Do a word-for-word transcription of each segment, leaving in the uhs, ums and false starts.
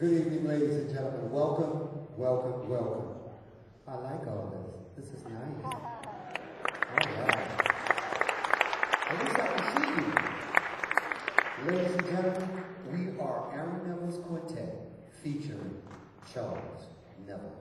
Good evening, ladies and gentlemen. Welcome, welcome, welcome. I like all this. This is nice. All right. At least I can see you. Ladies and gentlemen, we are Aaron Neville's Quartet featuring Charles Neville.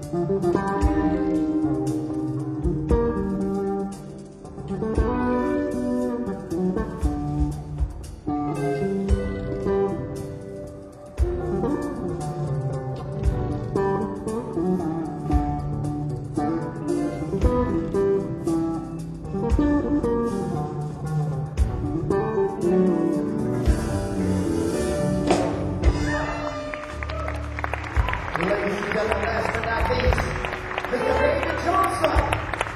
Ladies and gentlemen, last but not least, Mister David Johnson.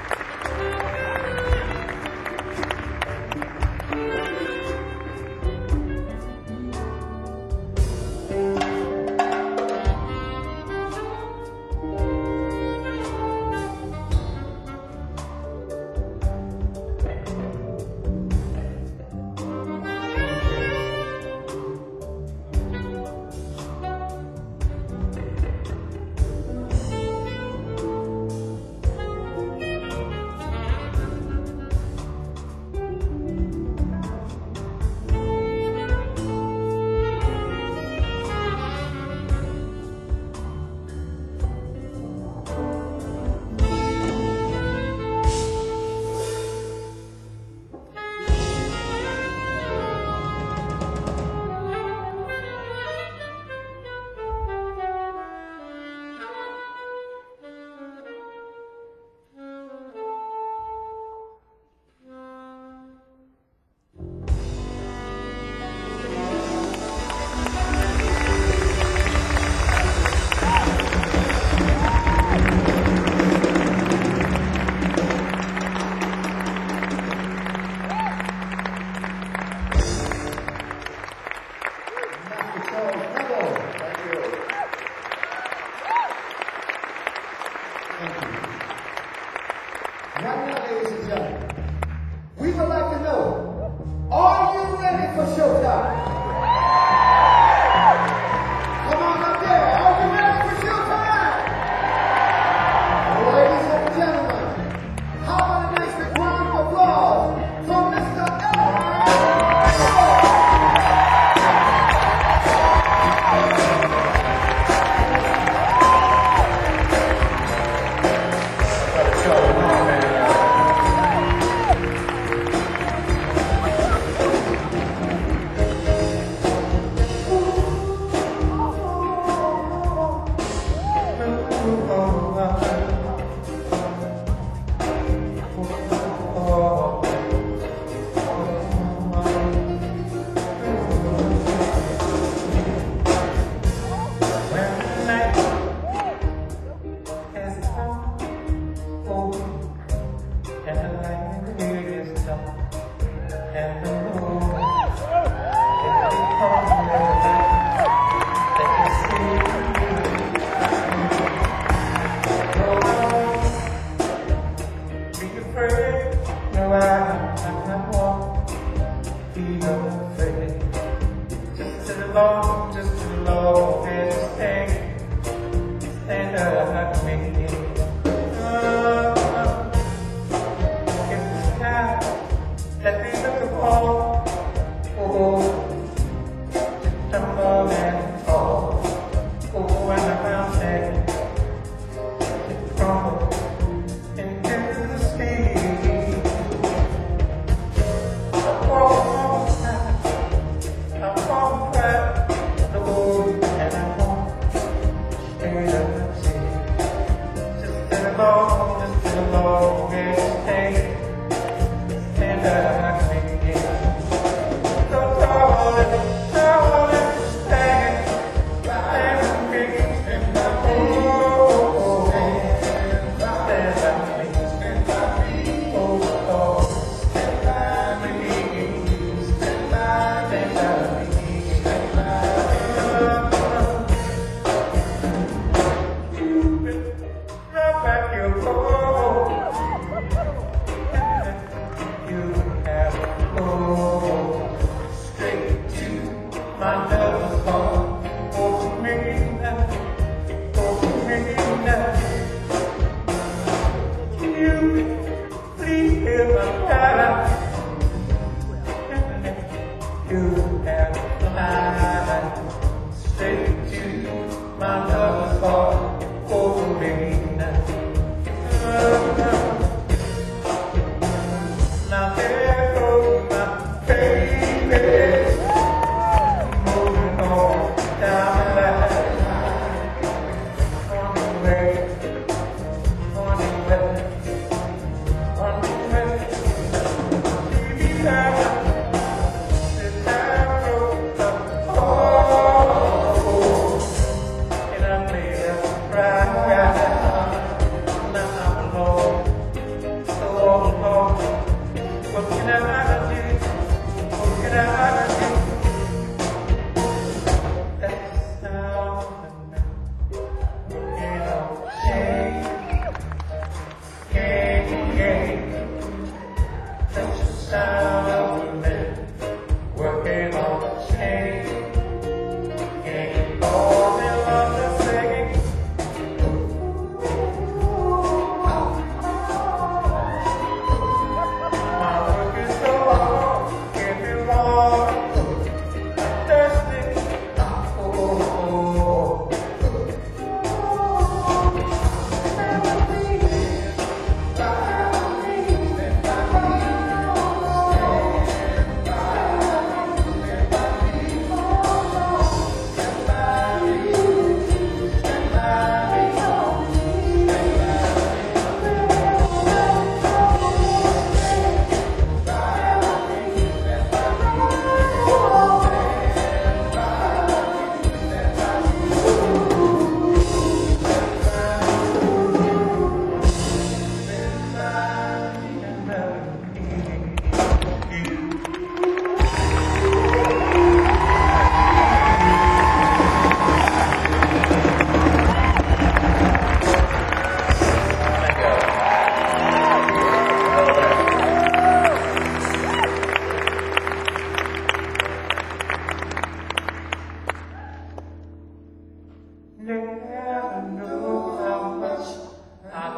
Now, ladies and gentlemen, we would like to know, are you ready for showtime? Come on up there, are you ready for showtime? Ladies and gentlemen, how about a nice big round of applause for Mister long, just too long, and just hang, stand up, make it. Oh, it's the sky that we look upon. Oh, just a moment, oh, oh, and the mountain, it crumbles into the sea. Oh, straight to my lover's heart, over me.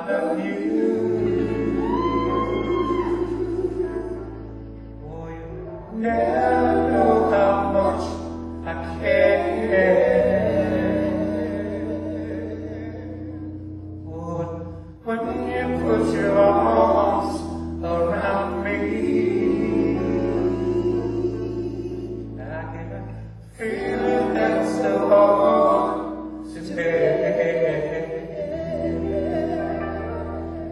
love you. Oh, you never know how much I care. Oh, when you put your arms around me, I get a feeling that's so hard to take.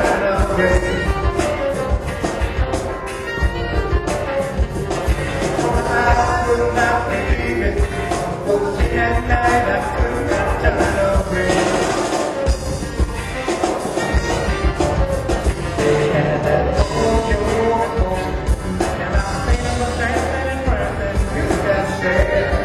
child away. I could not believe it. Walking at night, I could not turn away. They had that old uniform, and I think I'm standing worse than you can say.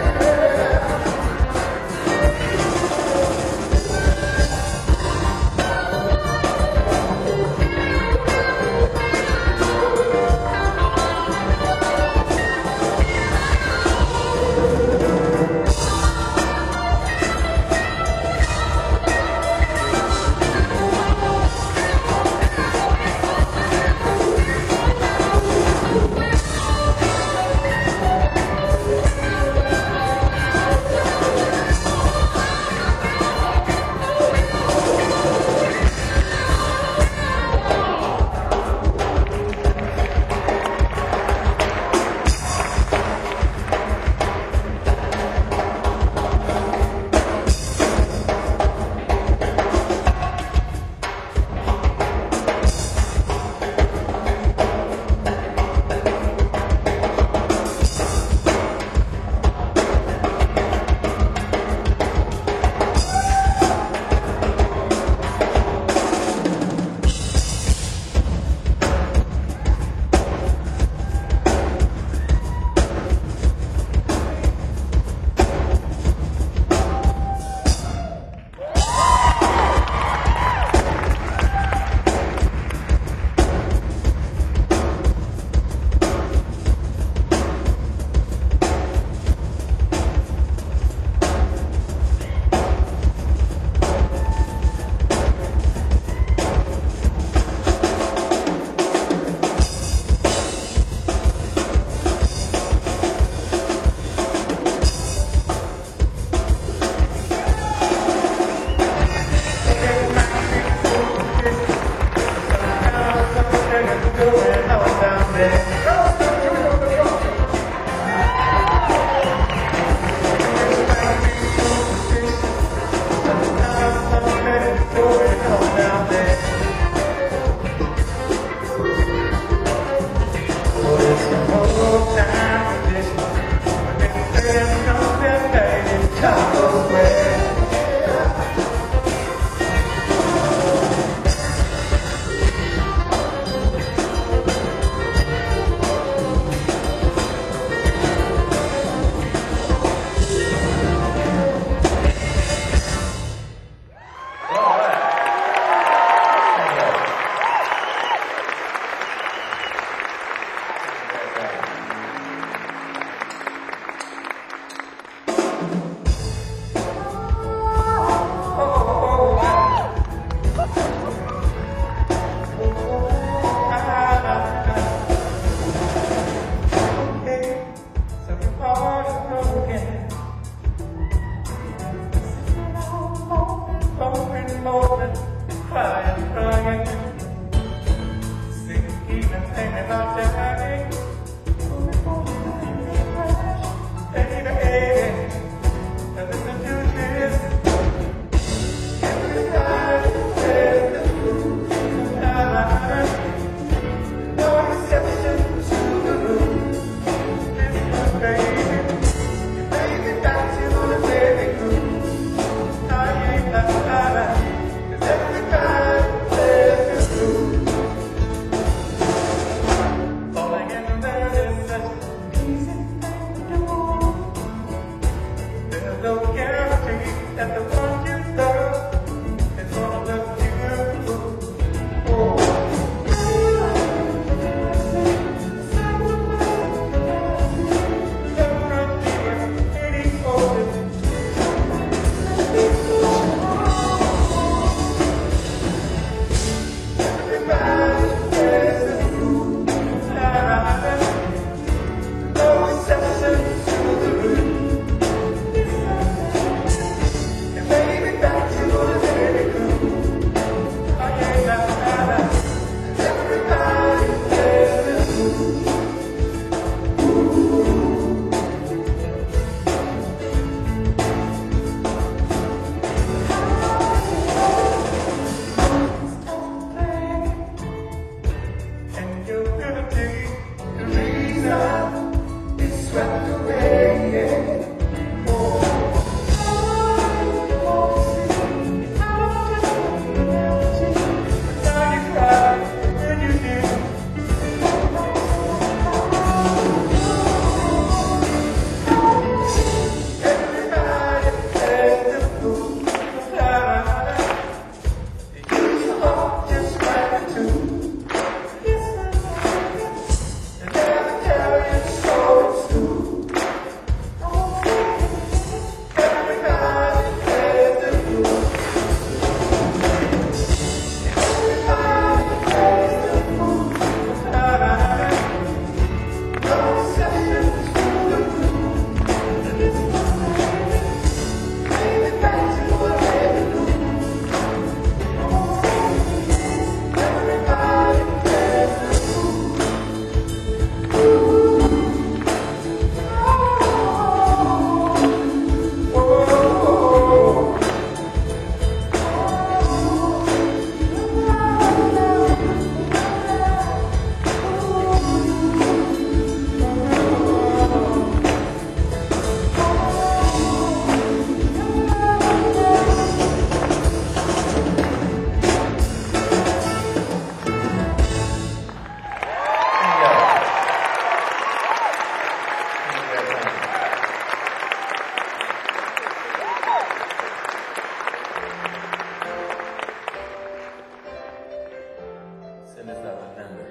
November.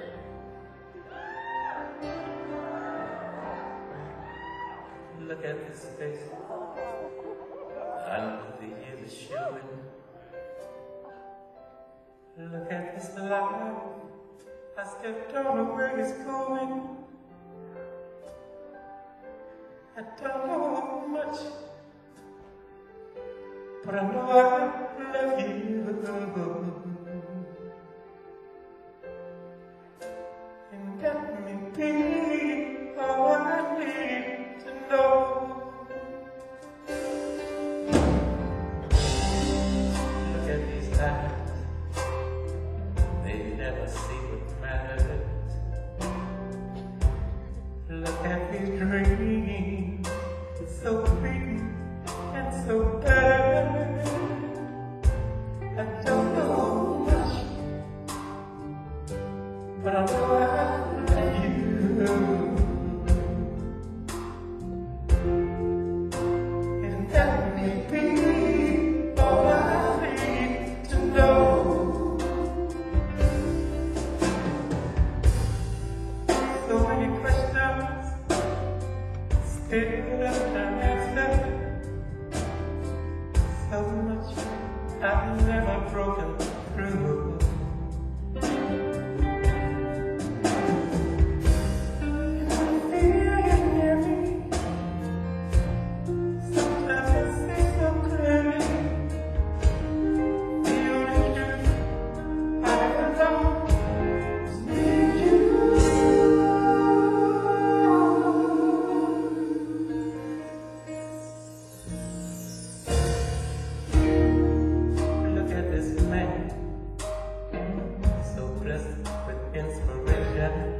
Look at this face. I know the years are showing. Look at this life. I still don't know where it's going. I don't know much, but I know I love you. And that may be all I need to know. Look at these eyes, they never see what matters. Look at these dreams, it's so pretty and so bad. I don't know much, but I know I love you. And that may be all I need to know. So many questions, still unanswered. So much I've never broken through. And I feel you near me. Sometimes I see so clearly. The only truth I ever know is me and you. Look at this man, so blessed with inspiration.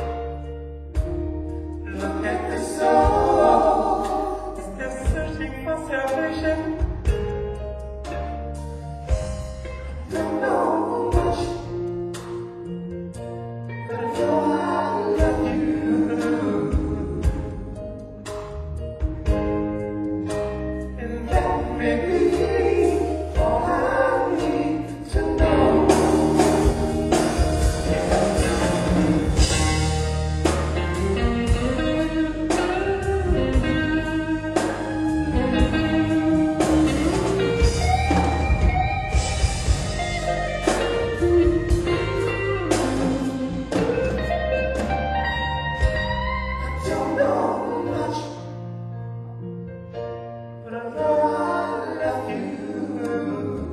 Look at this soul, still searching for salvation. Don't know much, but I know I love you. And that may be all I need to know. I don't know much, but I know I love you.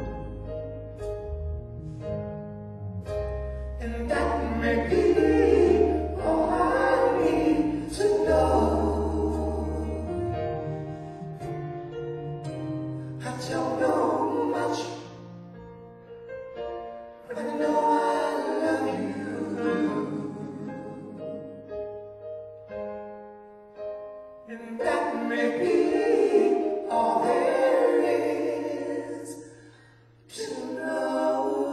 And that may be all I need to know. I don't know much, but I know I love you. And that may be all there is to know.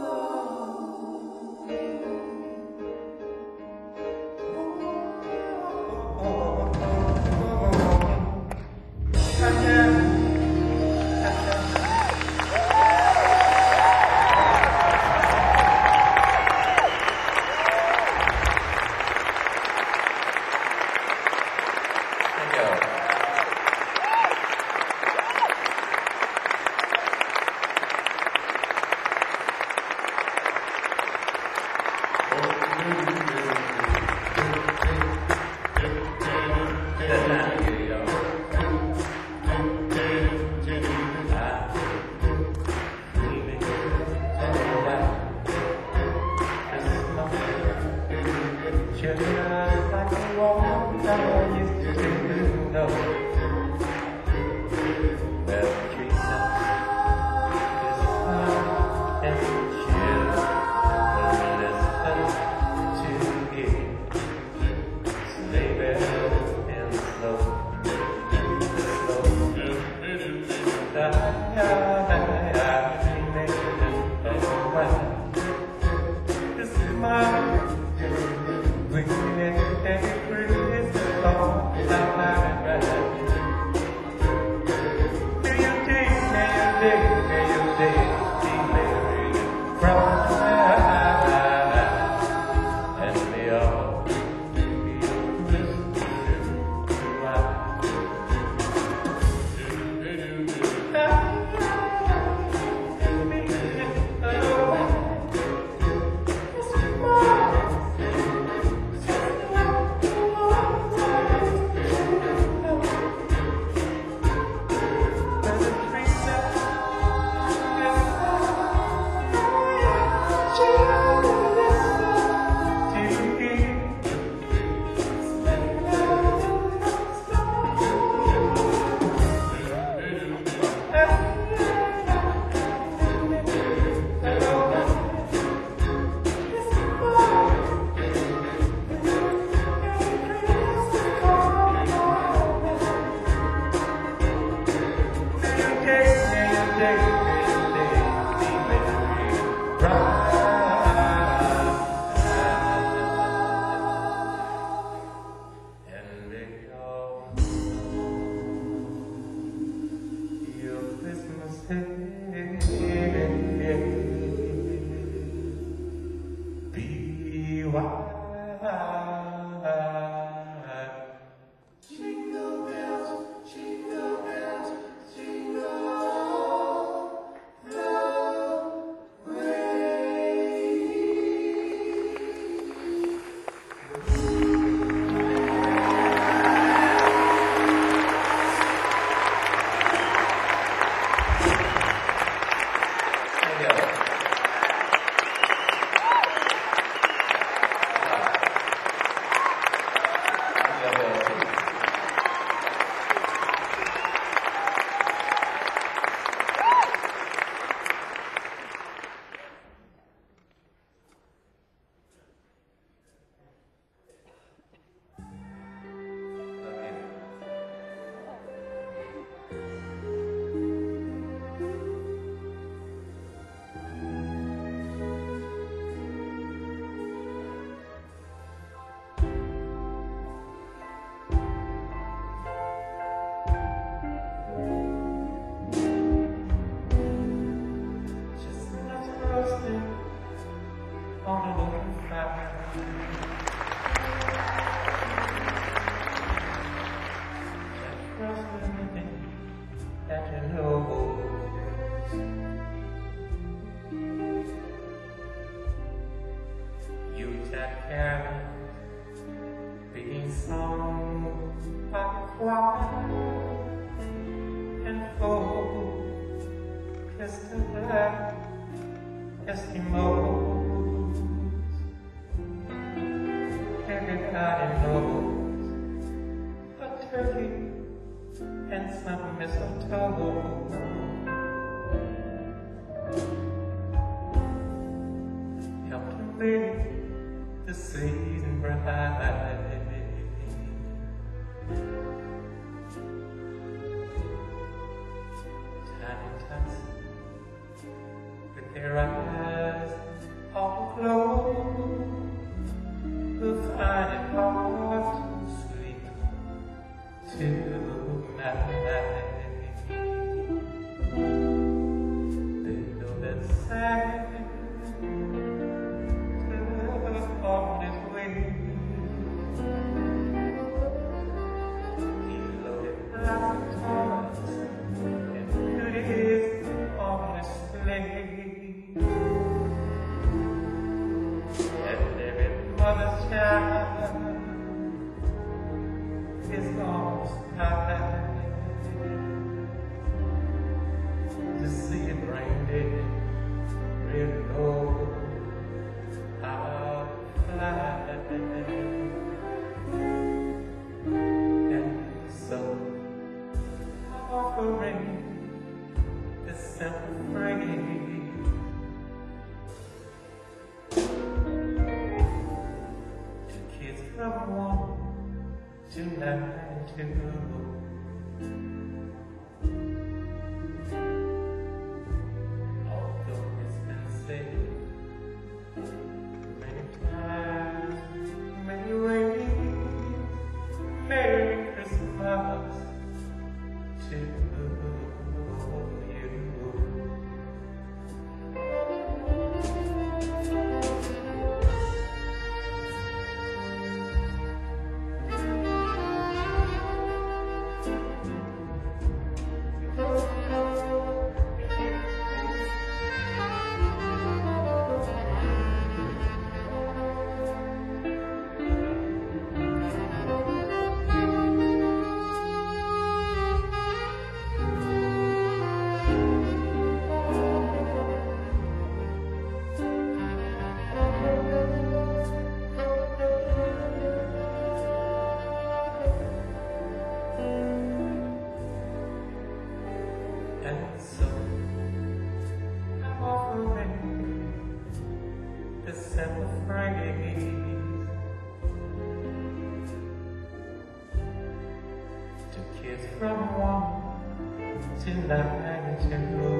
Thank you. That's not good, y'all. Ah, leaving. Oh, wow. This is my favorite. Just like a walk I used to do. No. Well, treetops, this sun and chill. Let's touch to it. Sleigh bells and slow, slow. Da da da da, oh wow. This is my weekend every Christmas all night. May you day, may you day, may you day, be merry and bright. you are. Jingle bells, jingle bells, jingle the way. Thank you. Chestnuts roasting on an open fire. Just roasting that you know. Yuletide carols being sung by the choir and folk crystal black Eskimos. Everybody knows a turkey and some mistletoe help to make the season bright. Tiny tots with their eyes all closed will find it hard to sleep tonight. They know that Santa on his way. He loaded lots of toys and goodies on display. And every mother's child is almost tired to see it rain really low out fly. And so I'm offering this simple phrase to kids from one to ninety-two. Although it's been said many times, many ways, Merry Christmas to you. And so I'm offering this simple phrase to kids from one to ninety-two.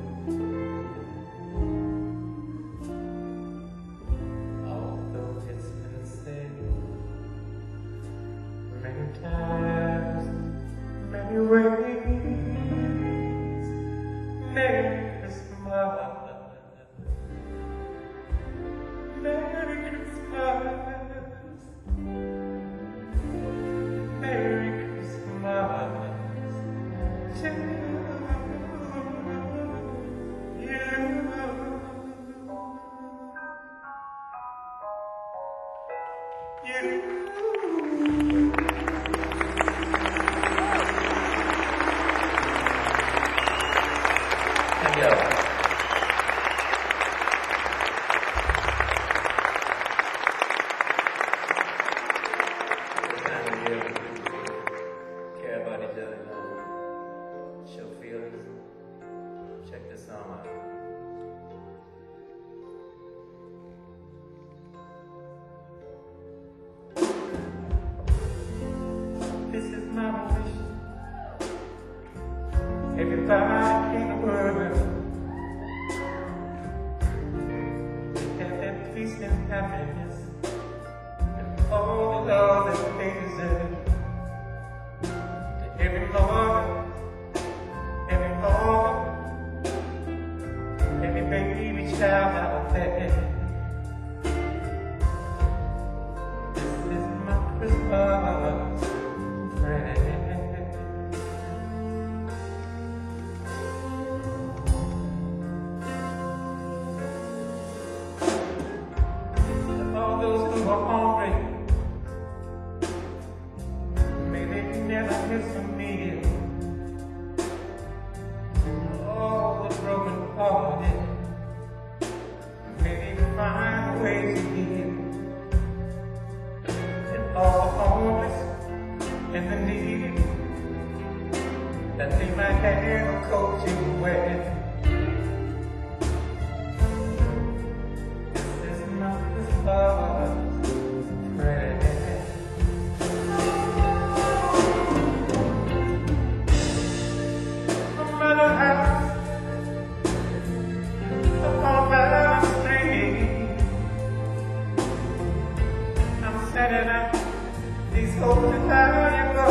Although it's been said many times, many ways, Merry Christmas, Merry Christmas. Merry Christmas to you. You. Thank you. Care about each other, show feelings. Check this song out. This is my wish. Everybody in the world have that peace and happiness and all the love that they deserve. Every mother, every mother, every baby child out there. This is my Christmas present. And all those who are hungry, may they never miss a meal. All the broken hearted, may they find ways to heal. And all the homeless and the needy, that they might have a coat to wear. This is my Christmas present. No matter how upon Valley Street, I'm setting up these hopes to tell you go.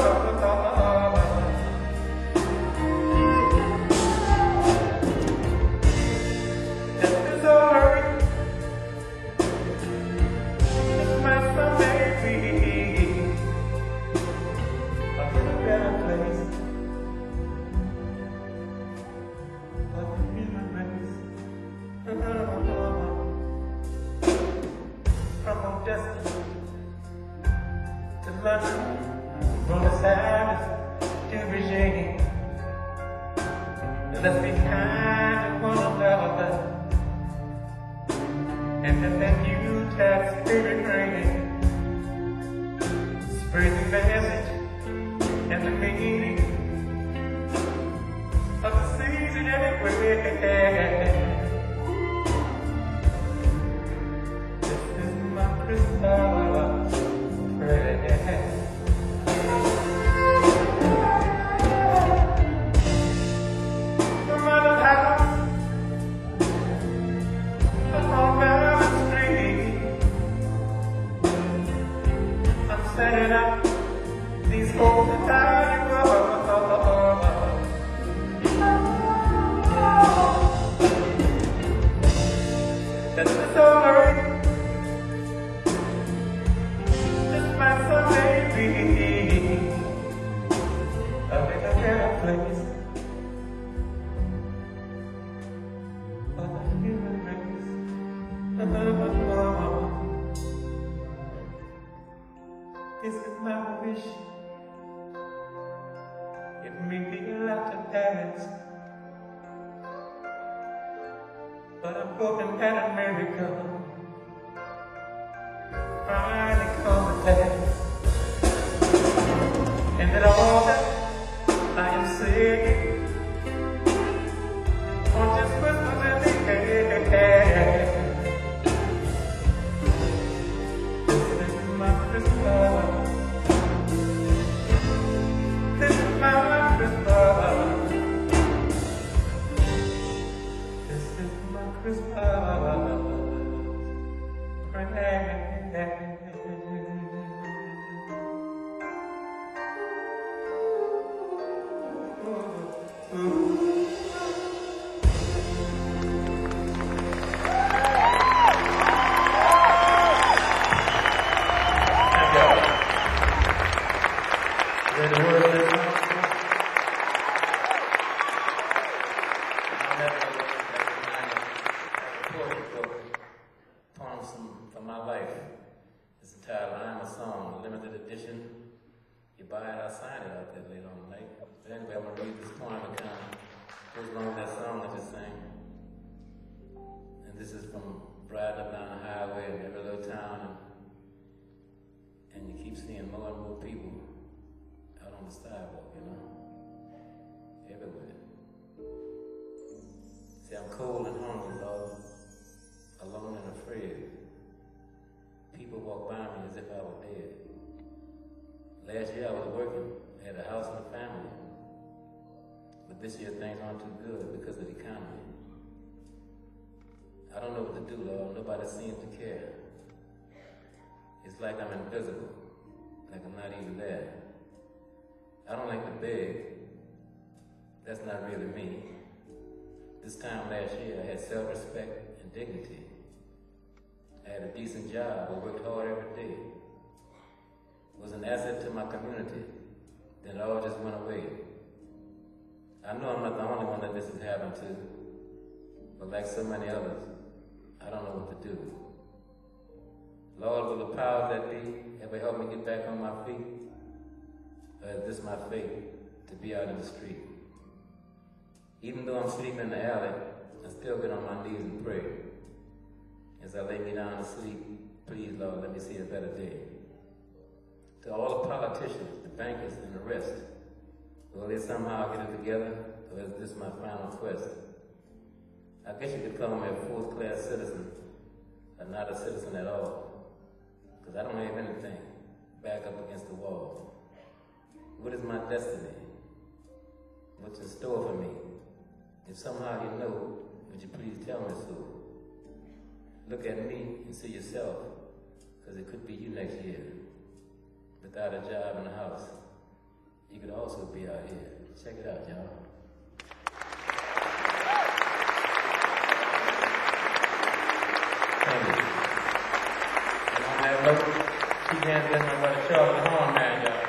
Just as already, this might someday be a better place for the human race. From Odessa to London, Buenos Aires to Beijing. Let's be kind to one another, and let that Utah spirit ring, spread the message and the meaning of the season everywhere. This is my Christmas present. No matter how upon Valley Street, I'm setting up these hopes to tell you go. That's the story. This might someday be a little better place for the human race. This is my wish. It may be a lot to ask, but I'm hoping that America finally comes at last, and that all that I am saying won't just whispers in the air. This is my Christmas. This is my Christmas. This is my Christmas present. titled I'm a Song, limited edition. You buy it, I'll sign it out there later on tonight. But anyway, I'm gonna read this poem that kind of goes along with that song I just sang. And this is from riding up down the highway in every little town, and, and you keep seeing more and more people out on the sidewalk, you know, everywhere. See, I'm cold and hungry, Lord, alone and afraid. People walk by me as if I were dead. Last year I was working, had a house and a family. But this year things aren't too good because of the economy. I don't know what to do, Lord. Nobody seems to care. It's like I'm invisible, like I'm not even there. I don't like to beg. That's not really me. This time last year I had self-respect and dignity. I had a decent job, I worked hard every day. Was an asset to my community. Then it all just went away. I know I'm not the only one that this has happened to, but like so many others, I don't know what to do. Lord, will the powers that be ever help me get back on my feet? Or is this my fate, to be out in the street? Even though I'm sleeping in the alley, I still get on my knees and pray. As I lay me down to sleep, please, Lord, let me see a better day. To all the politicians, the bankers, and the rest, will they somehow get it together, or is this my final quest? I guess you could call me a fourth-class citizen, or not a citizen at all, because I don't have anything back up against the wall. What is my destiny? What's in store for me? If somehow you know, would you please tell me so? Look at me and see yourself, because it could be you next year. Without a job and a house, you could also be out here. Check it out, y'all. Thank you. And on that note, keep hands in my brother Charlie the Horn Man, y'all.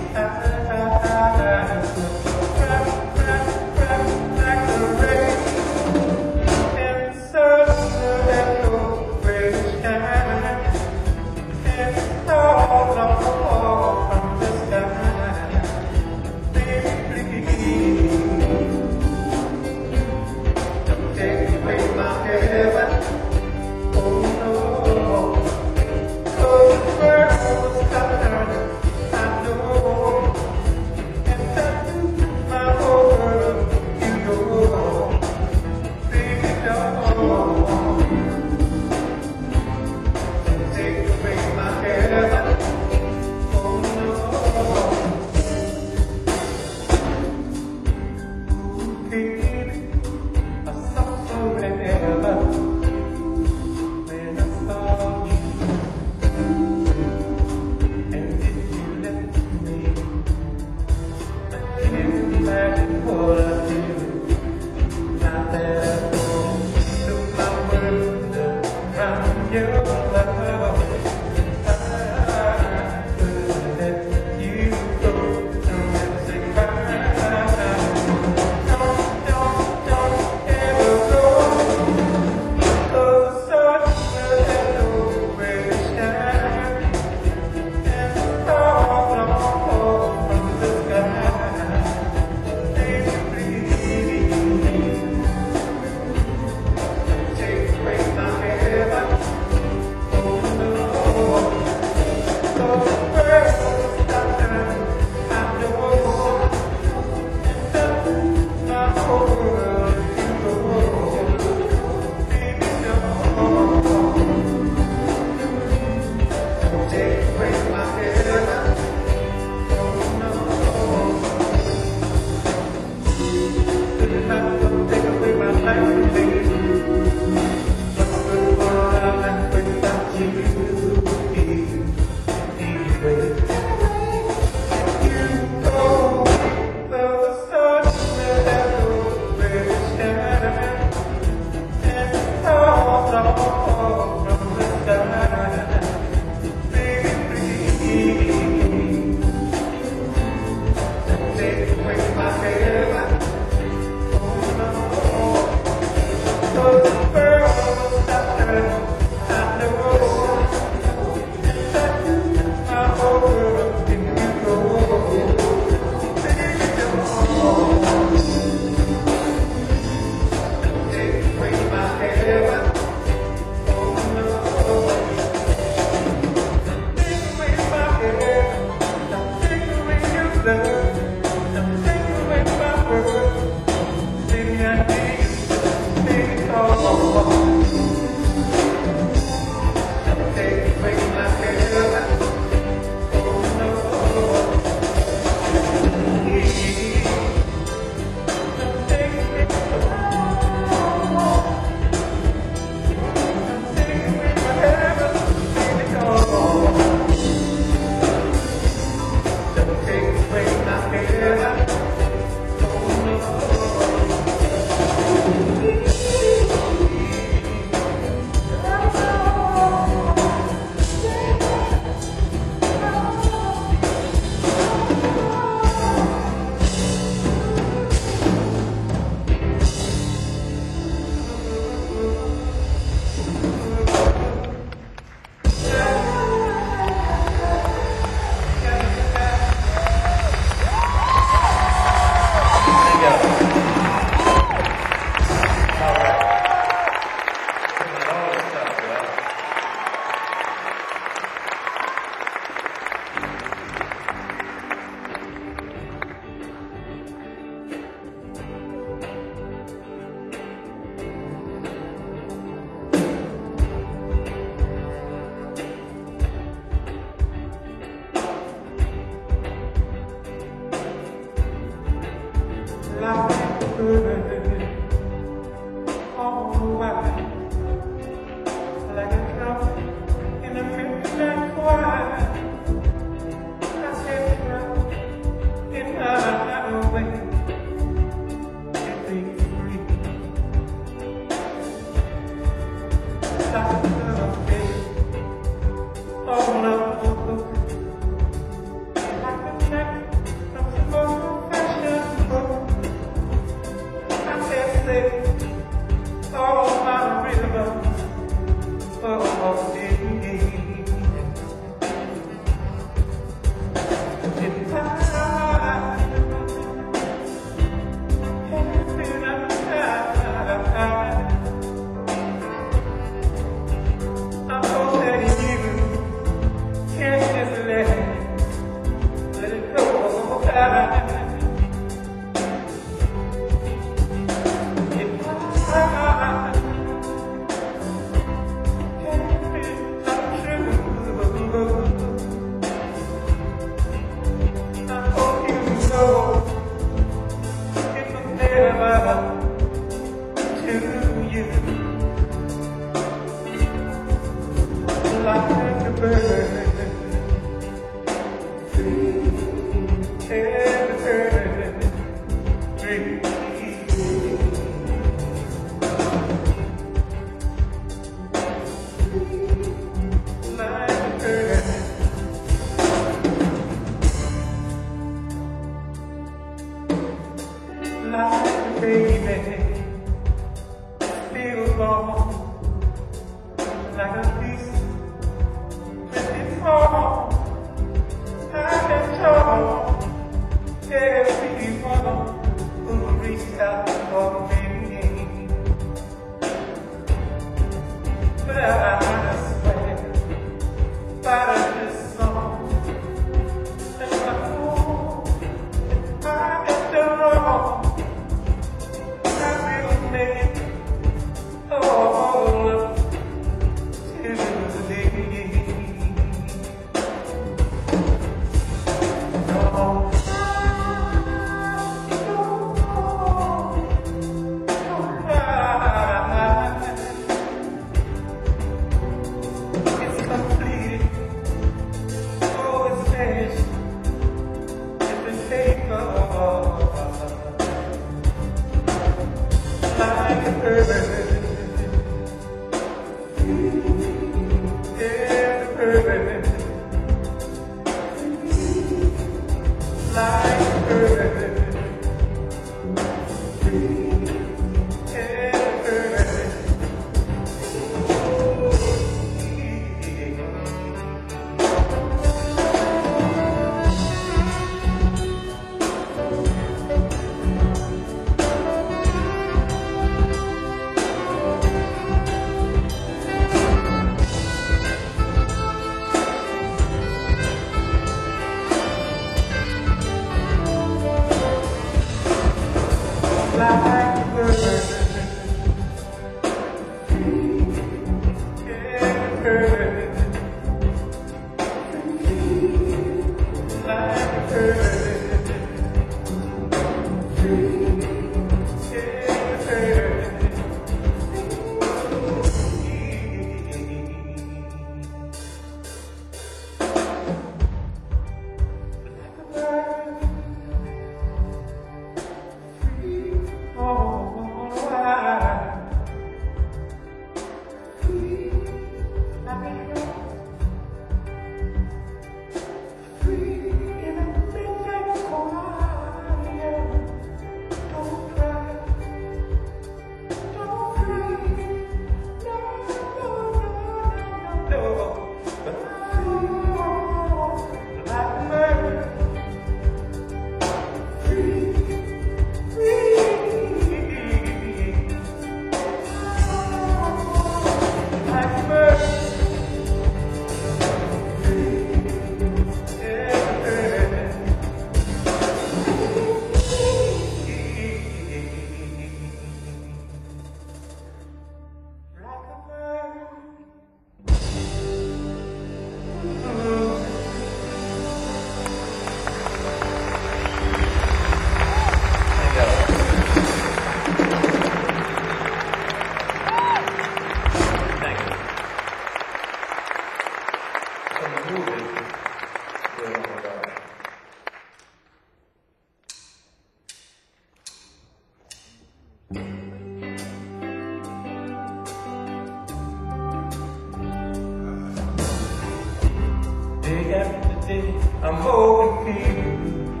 I'm more confused.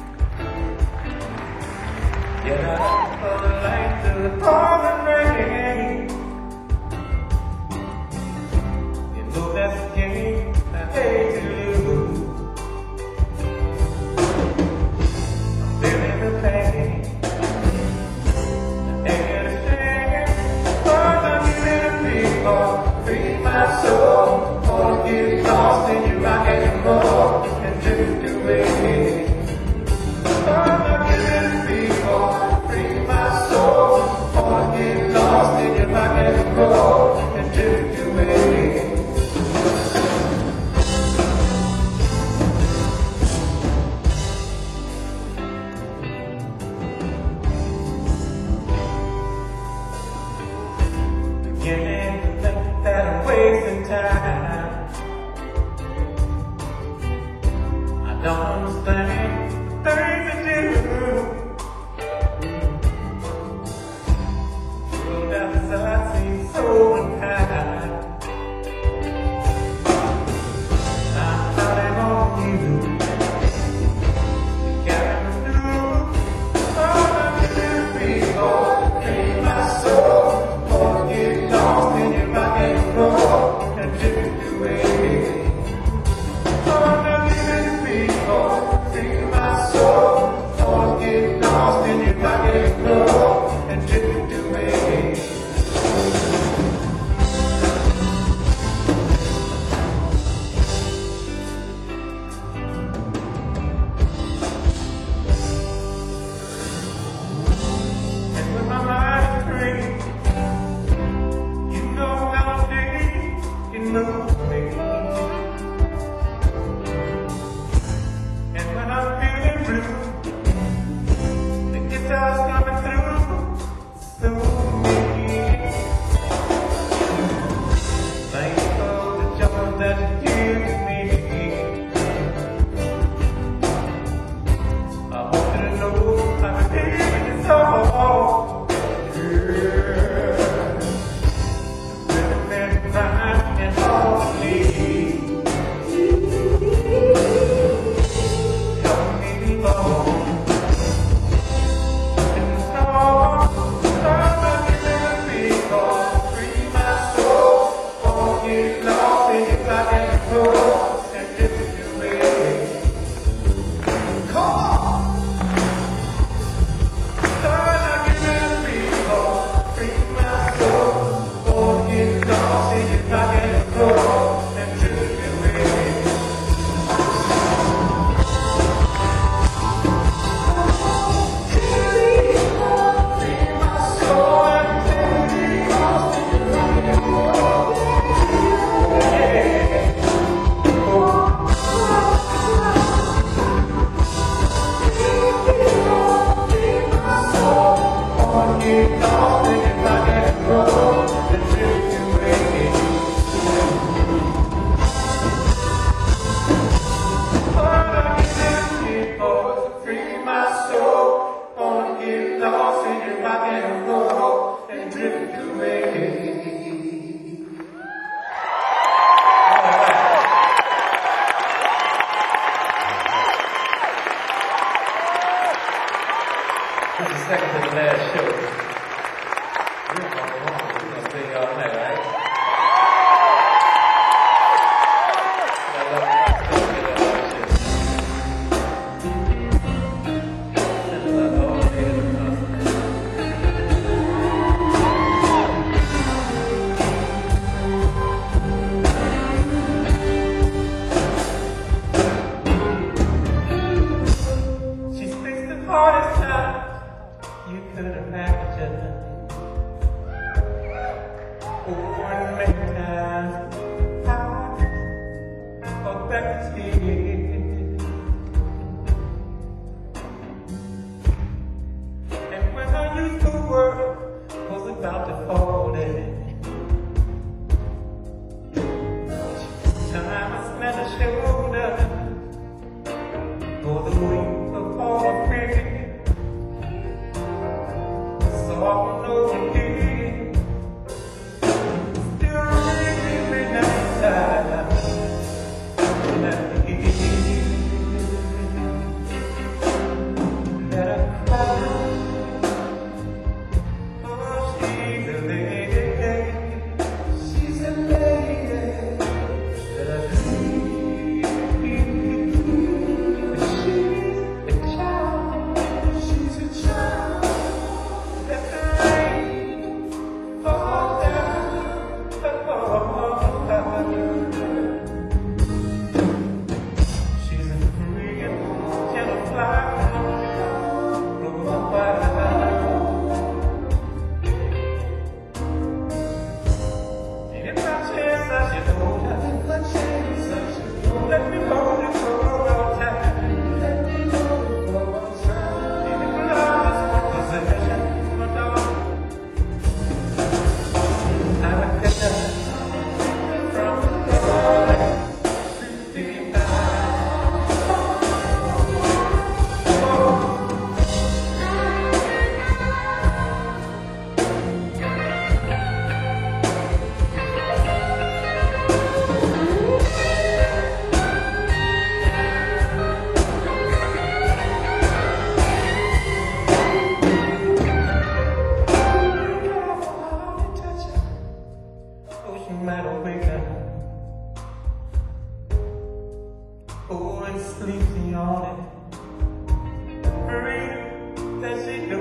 Yet I for the light to the pouring rain. You know that's the game I hate to lose. I'm feeling the pain. I ain't ashamed, but I'm giving it people. Free my soul. Wanna get lost in your rock and roll and drift away. Wanna give it people. Free my soul. Wanna get lost in your rock and roll and drift away. Beginning to think that I'm wasting time. I don't understand the things that you do. The world outside seems so unkind. I'm counting on you. You got me through. All I can do is people. Free my soul. Wanna get lost in your rock and roll and drift away. Wanna give it people. Free my soul. Wanna get lost in your rock and roll and drift away. And when my mind is free, you know how deep it moves me. And when I'm feeling blue, the guitar's coming through, so me. Thanks for the joy that you give me. I want you to know I'm giving it all. Yeah. Living right and all me. Help me be bold. And strong. I'm giving people. Free my soul. Won't get lost in your rock and roll and drift away. Come on. I'm giving people. Free my soul. Won't get lost in your rock and roll and drift away. Free my soul, wanna get lost in your rock and roll and drift away. This is the second to the last show. We're gonna go home. We're gonna stay all night, right? I love you. I love you. I love you. And I love all the other customers. She speaks the hardest time you could imagine. Oh, and many times I thought back to tears. And when I used the world was about to fall in, time I snatched a shoulder for the weight of all my fear. So I know again, still really midnight time. you hold her. Let me hold you for all time. Let me hold you for all time. Even love is my possession, my dog. I would get that from the dark to the oh, and sleeping on it. Hurry, does she know?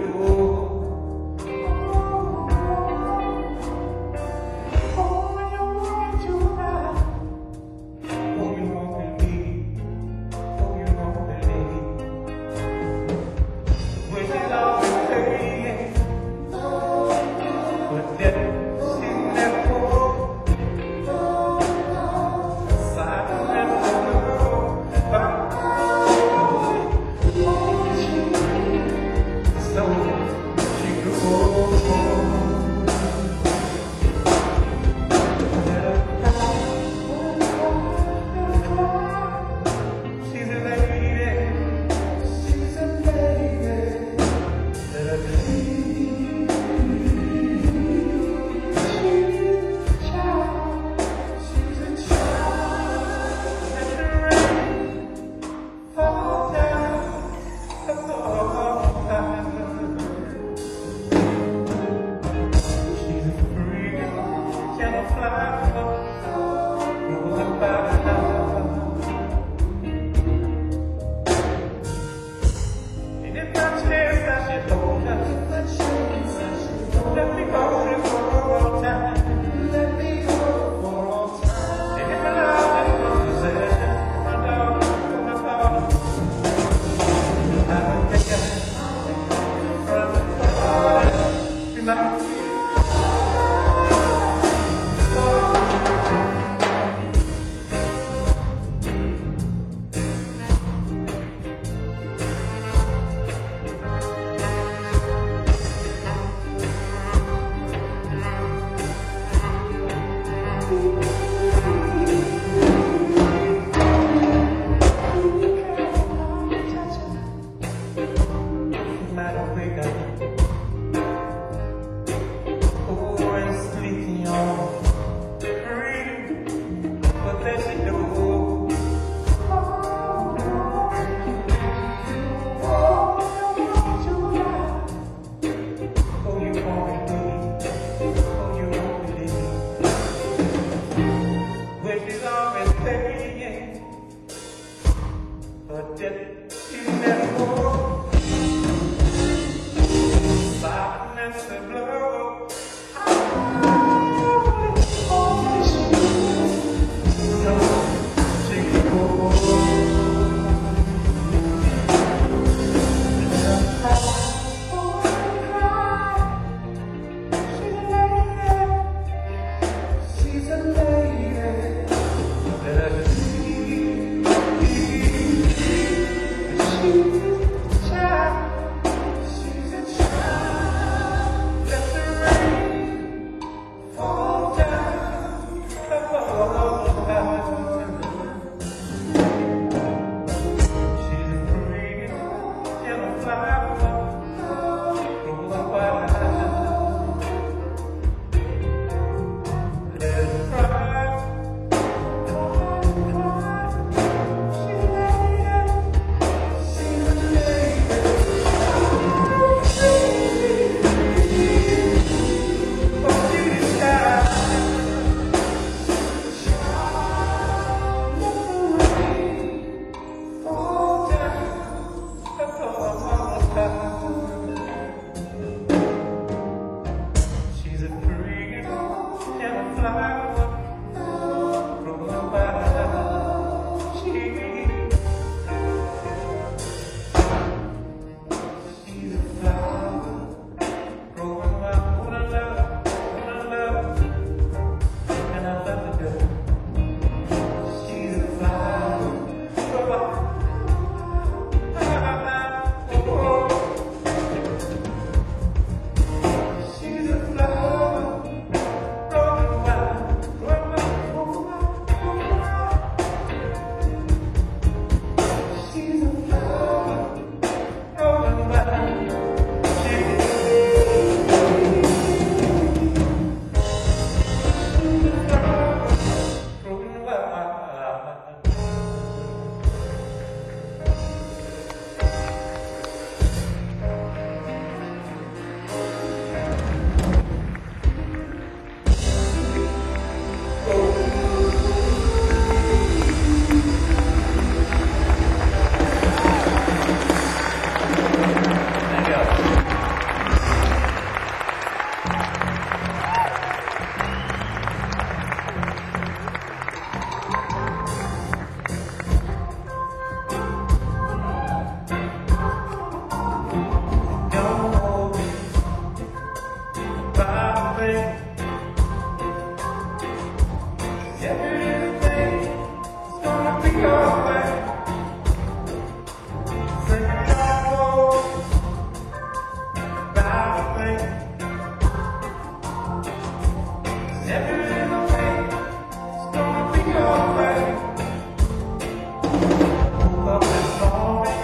Oh, you want to ride. Oh, you won't believe. Oh, you won't believe. When she's always paying. But then she never goes. Let me go for all time. Let me go for all time. And if I love is my possession, my dog, my dog, I would take it from the heart. Be my but then you never go. Silence and blow. No, she can go. She's a lady. She's a lady. Every little thing is gonna be alright. Second I know about a thing. Every little thing is gonna be alright. Up this morning,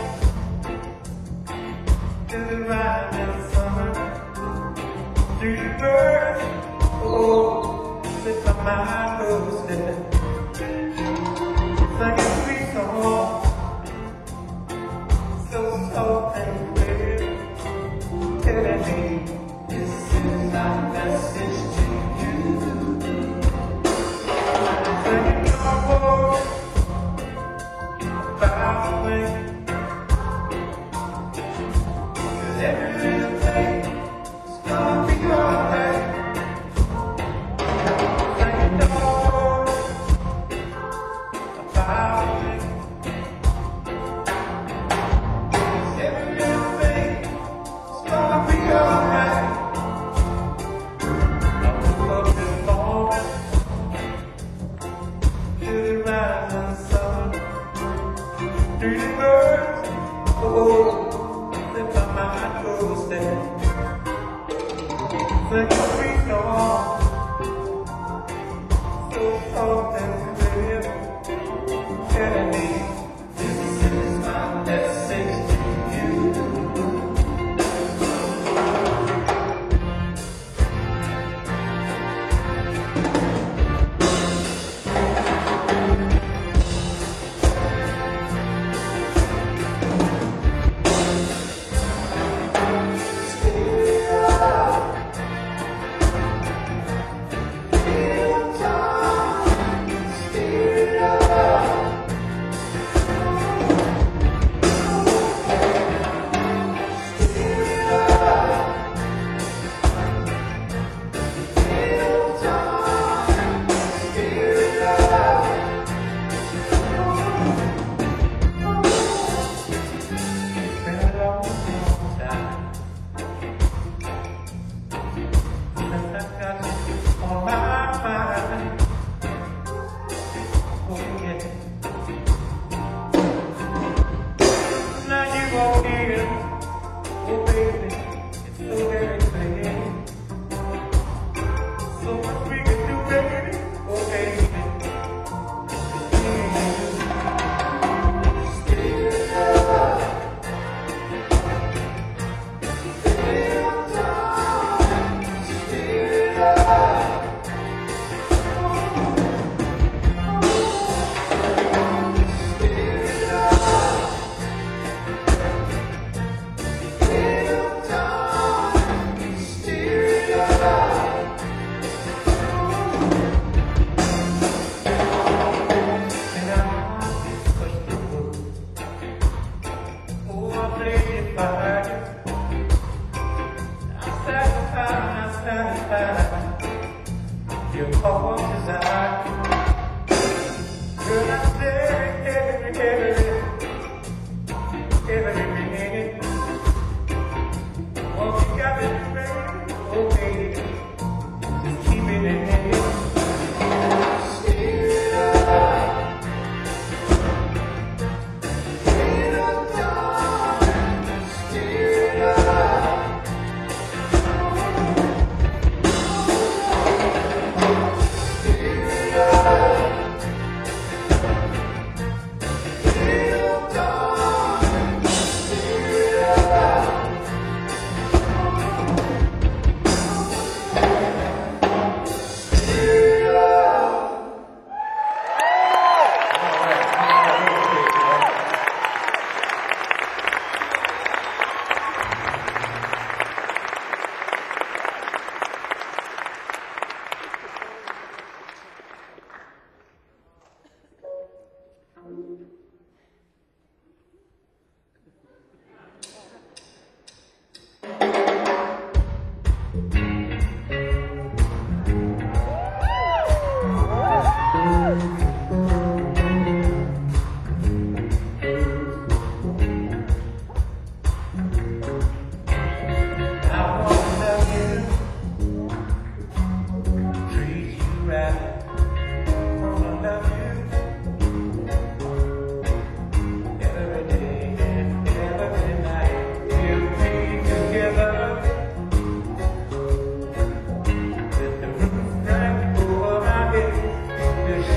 is it right in the summer? Do you birds, oh, sit by my doorstep?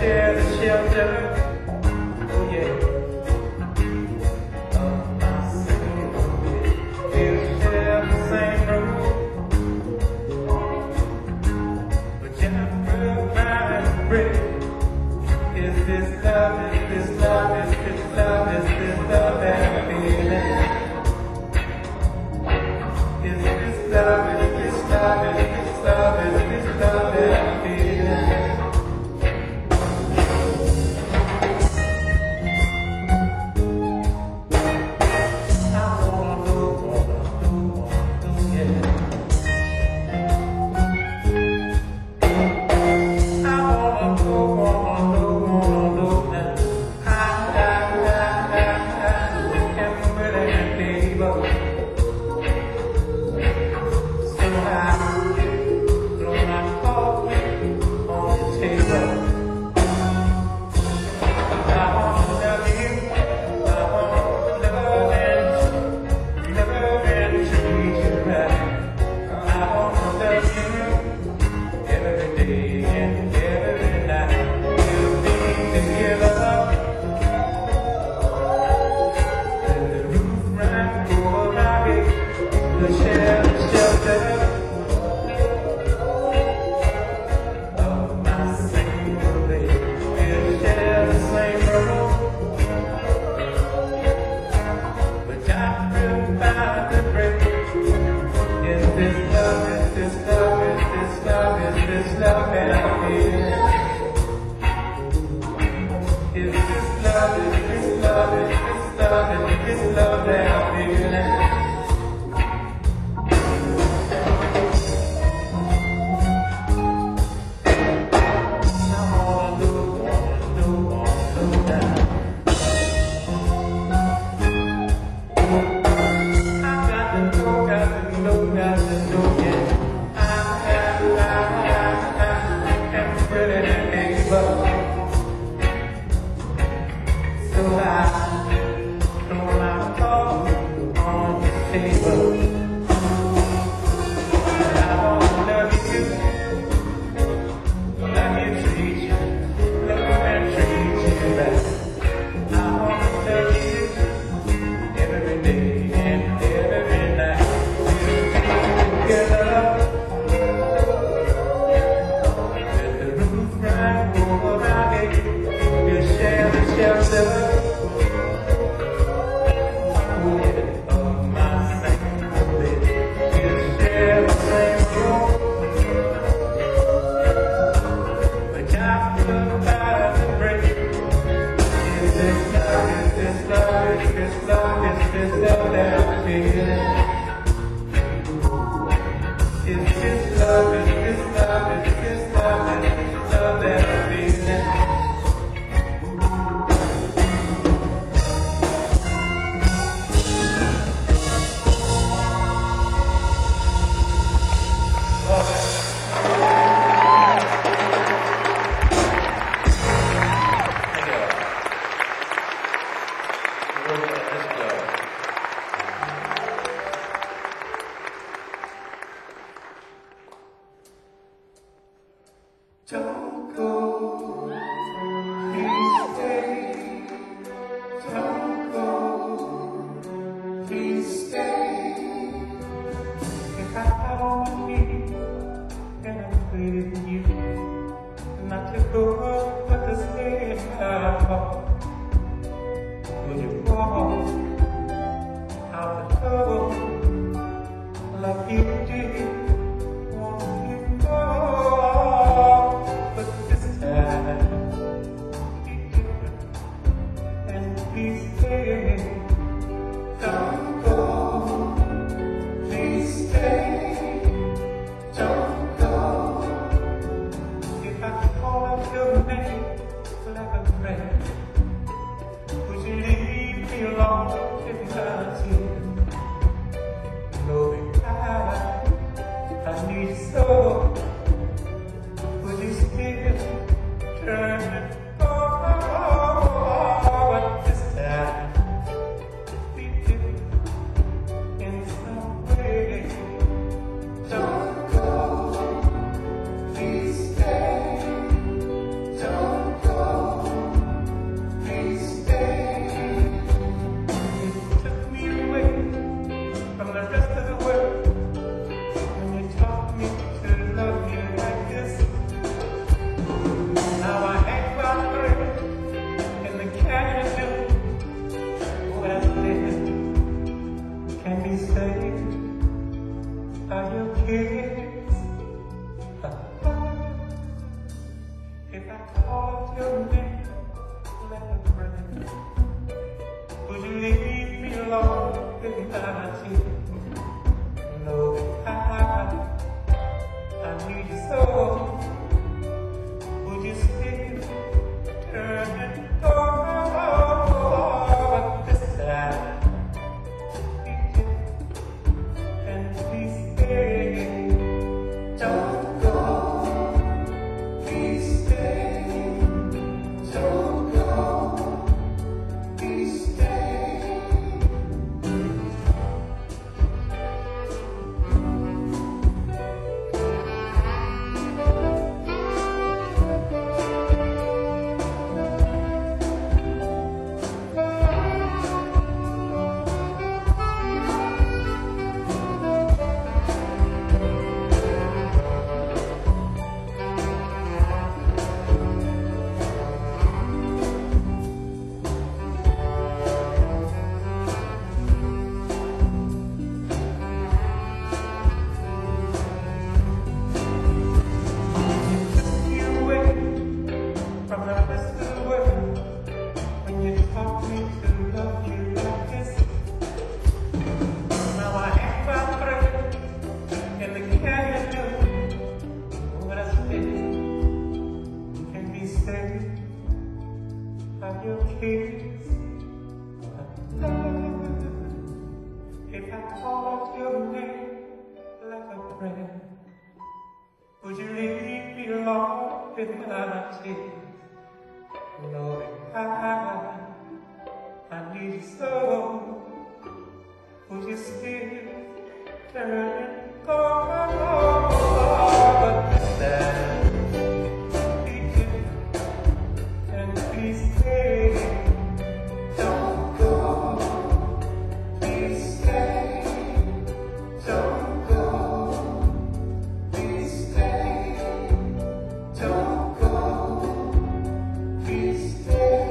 share the shelter. Oh yeah. Of my single bed. We'll share the same room. But you have to find a break. Is this love, is this love, is this love, is this love that I'm feeling? Is this love, is this love, is this love, is this love that I'm feeling? I wanna know, wanna know, wanna know, yeah. I wanna know, wanna know, wanna know now. I, I, I, I, I am really able. So I throw my coffee on the table. I wanna love you. I wanna love and love and treat you right. I wanna love you every day and every night. We'll be together. Let the roof right over our head. We'll share the shelter of my single bed. We'll share the same room. But I will find the break. Is this love, is this love, is this love, is this love that I'm feeling? Is this love, is this love, is this love, is this love that I'm feeling? I wanna know, wanna know, wanna know now. I got to know, got to know, got to know, yeah. I, I, I, I, I am really able. So I throw my coffee on the table. I wanna love you, love you, treat you, love and treat you right. I wanna love you every day and every night. We'll be together. Let the roof right over our head. We'll share the shelter. Oh yeah, of my single bed. We'll share the same room. But I will find the break. Is this love, is this love, is this love, is this love that I'm feeling? Is this love, is this love, is this love, is this love that I'm feeling? Thank you. Let's go. call your name like a friend? Would you leave me alone without you? No, I, I need you so. Would you still turn and go? But this time, and please stay. Don't go. Please stay. Don't go. Please stay. From the rest of the world, when you taught me to love you like this. Now I have found strength in the canyon. What I say can be said by your kiss. If I called your name like a friend, would you leave me alone without tears? Lord, I, I need you so. Would you still turn and go? But this time, be good and please stay. Don't go. Please stay. Don't go. Please stay. Don't go. Please stay.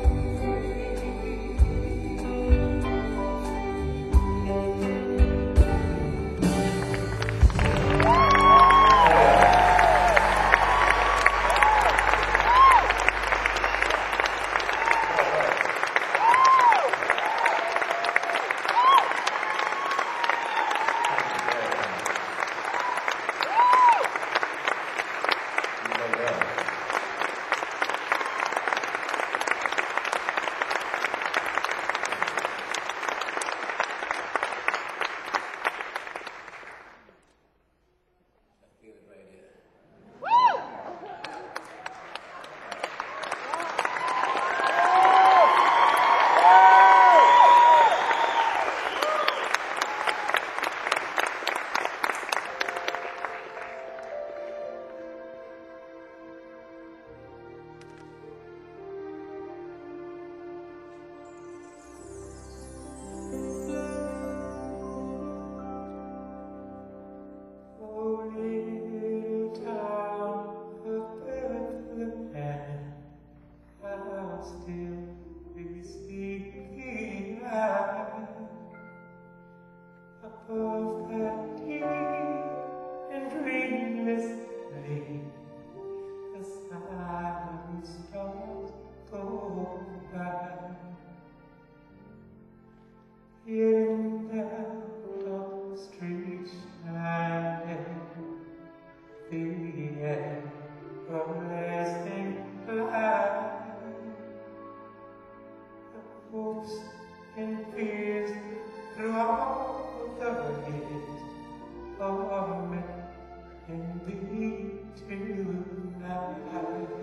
Above that deep and dreamless lake, the silent stars go by. In the dark street shining, the everlasting light, the hopes and fears throughout the years are met in thee tonight.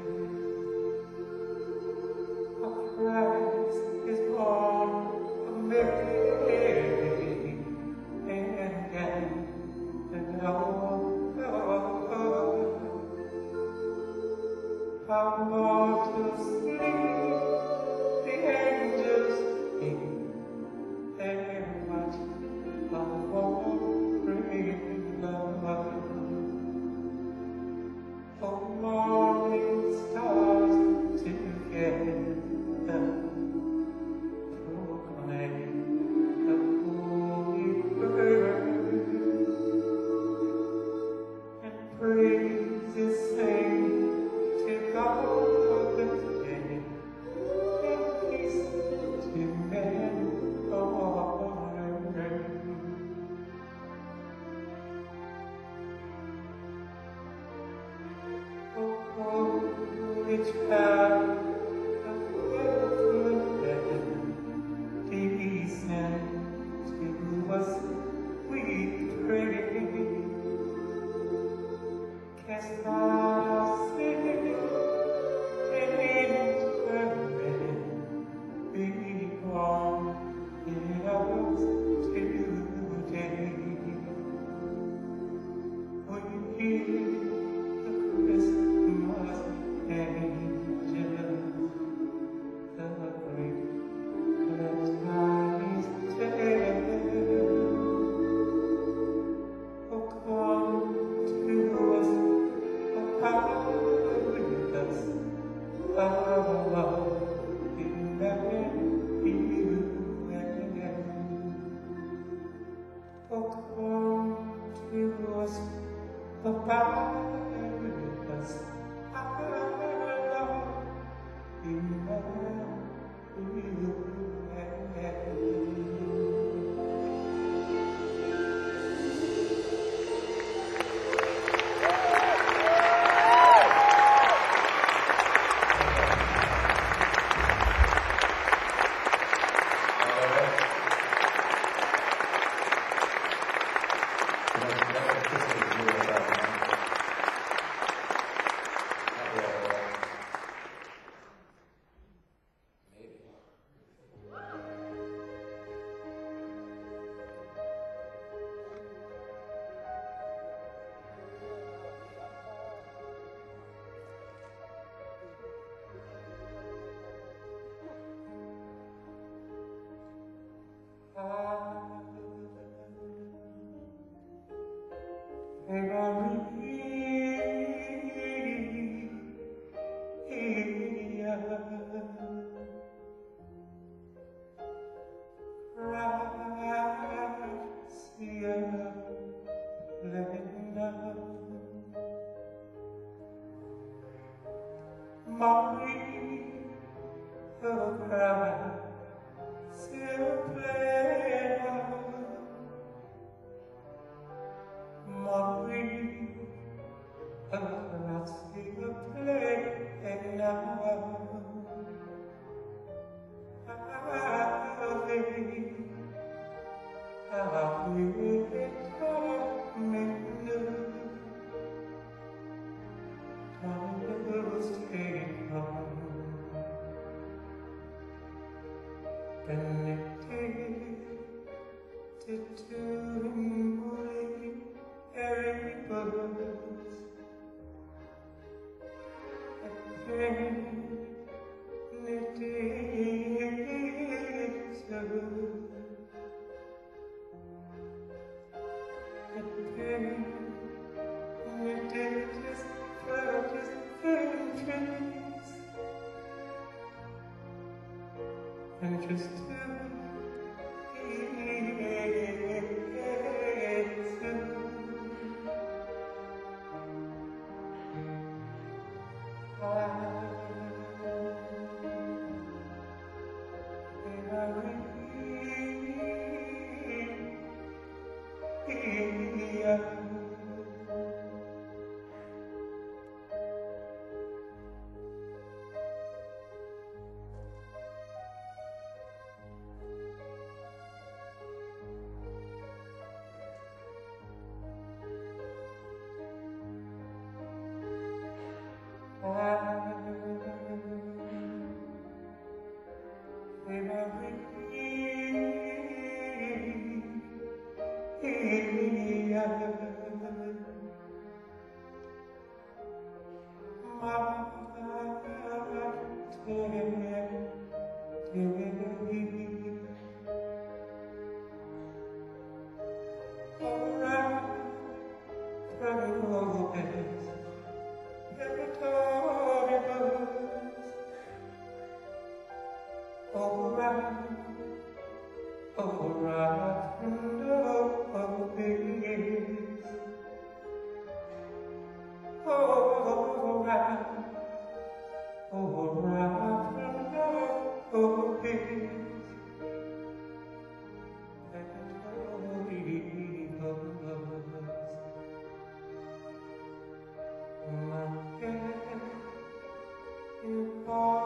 A Christ is born of Mary, Oh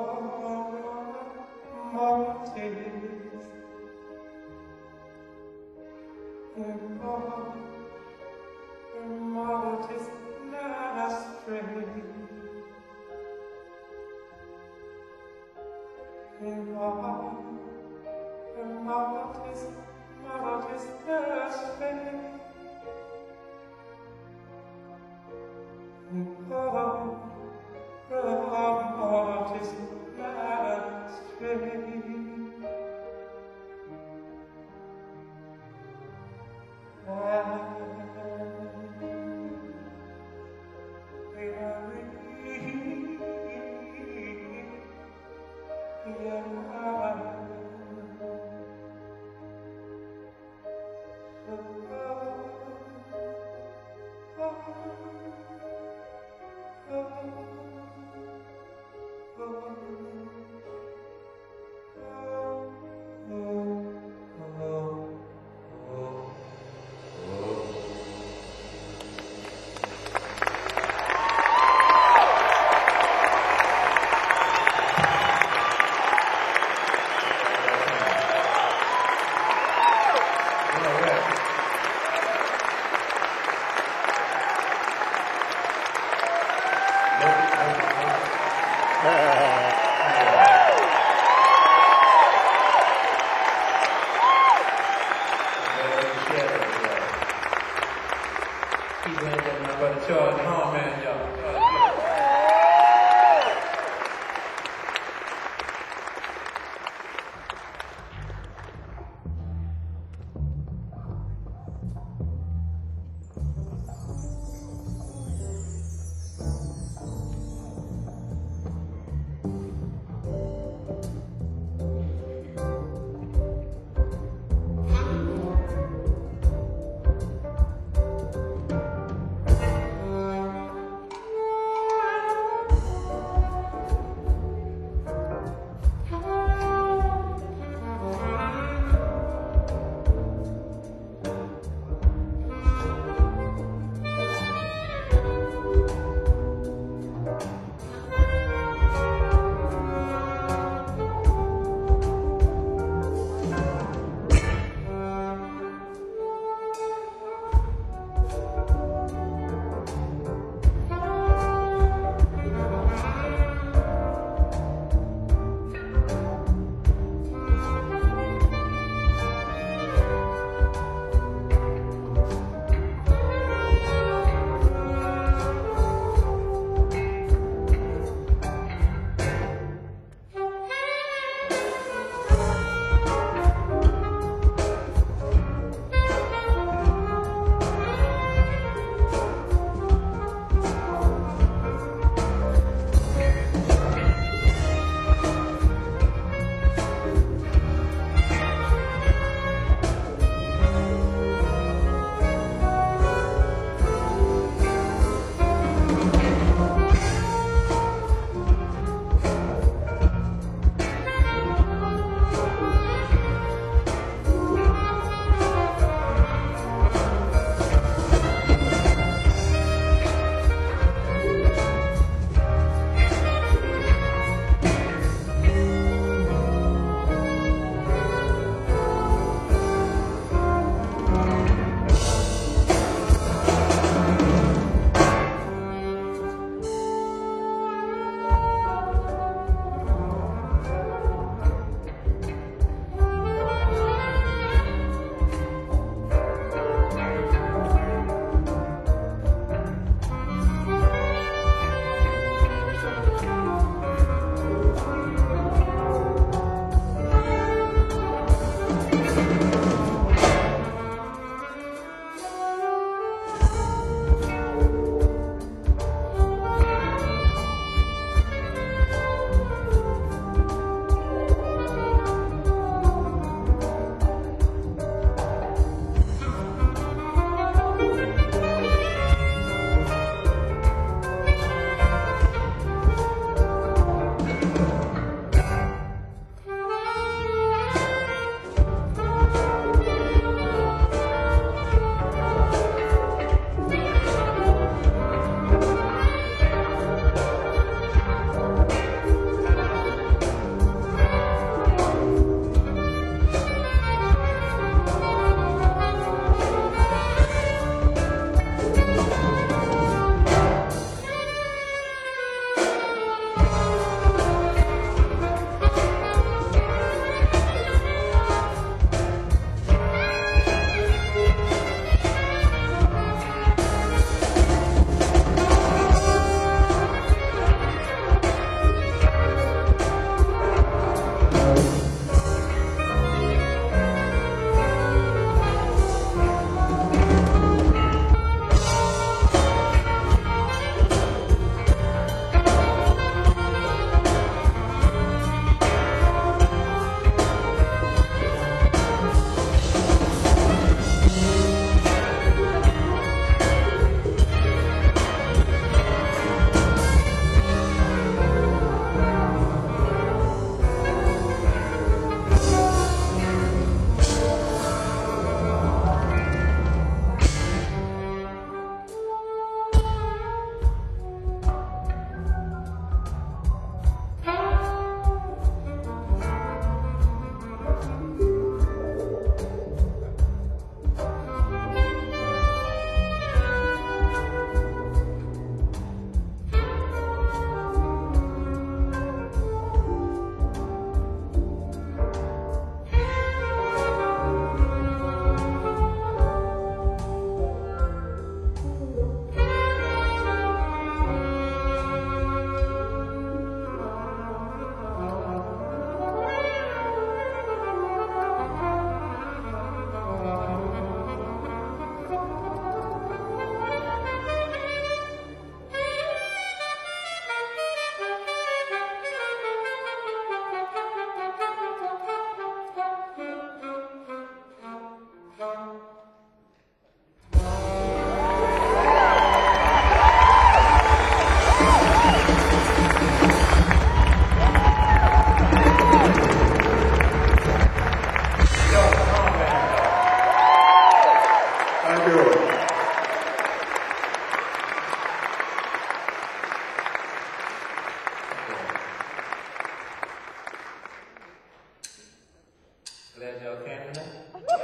Glad y'all came tonight.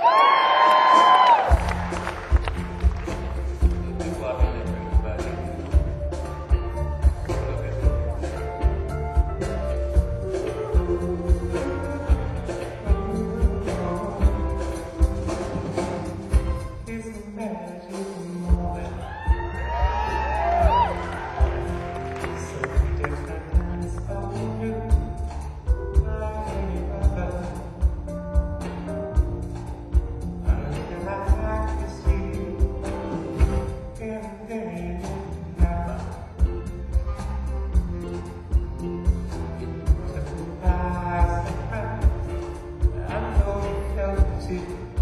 You'll be walking in there about it. Look at it. It's a magic moment. So different kinds of you, like any other. I like to see you every day you happen. Surprise, surprise, I know you felt it too.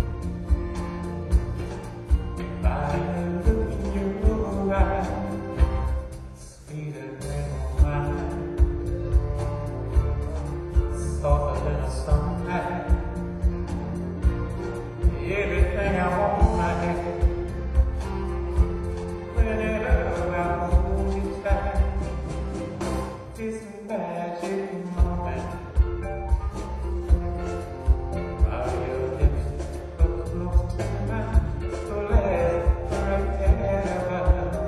By the look in your eyes, sweeter than wine, softer than a sunlight. Everything I want in my head. Whenever I hold you tight, it's a magic moment. While your lips look close to mine, forever, forever,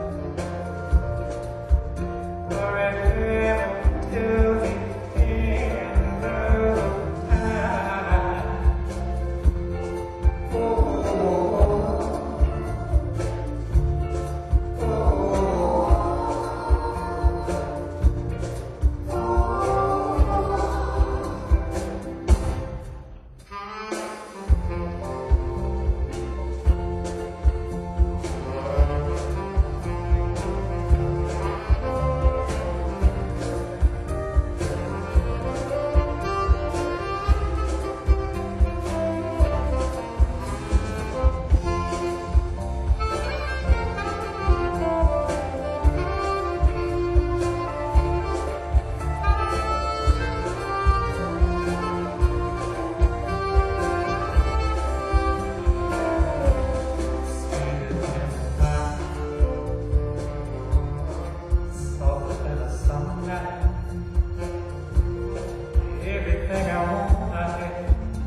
forever till the end of time. Oh, oh, oh, softer than a sunlight. Everything I want in my head.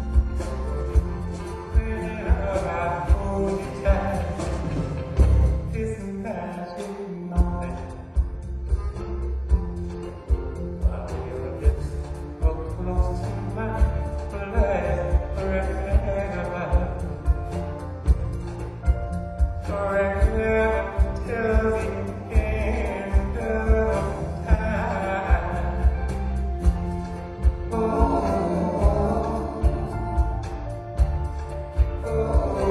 Whenever I hold you tight, it's a magic moment. While your lips go close to mine, forever, forever, forever till the end of time. Oh, oh, oh,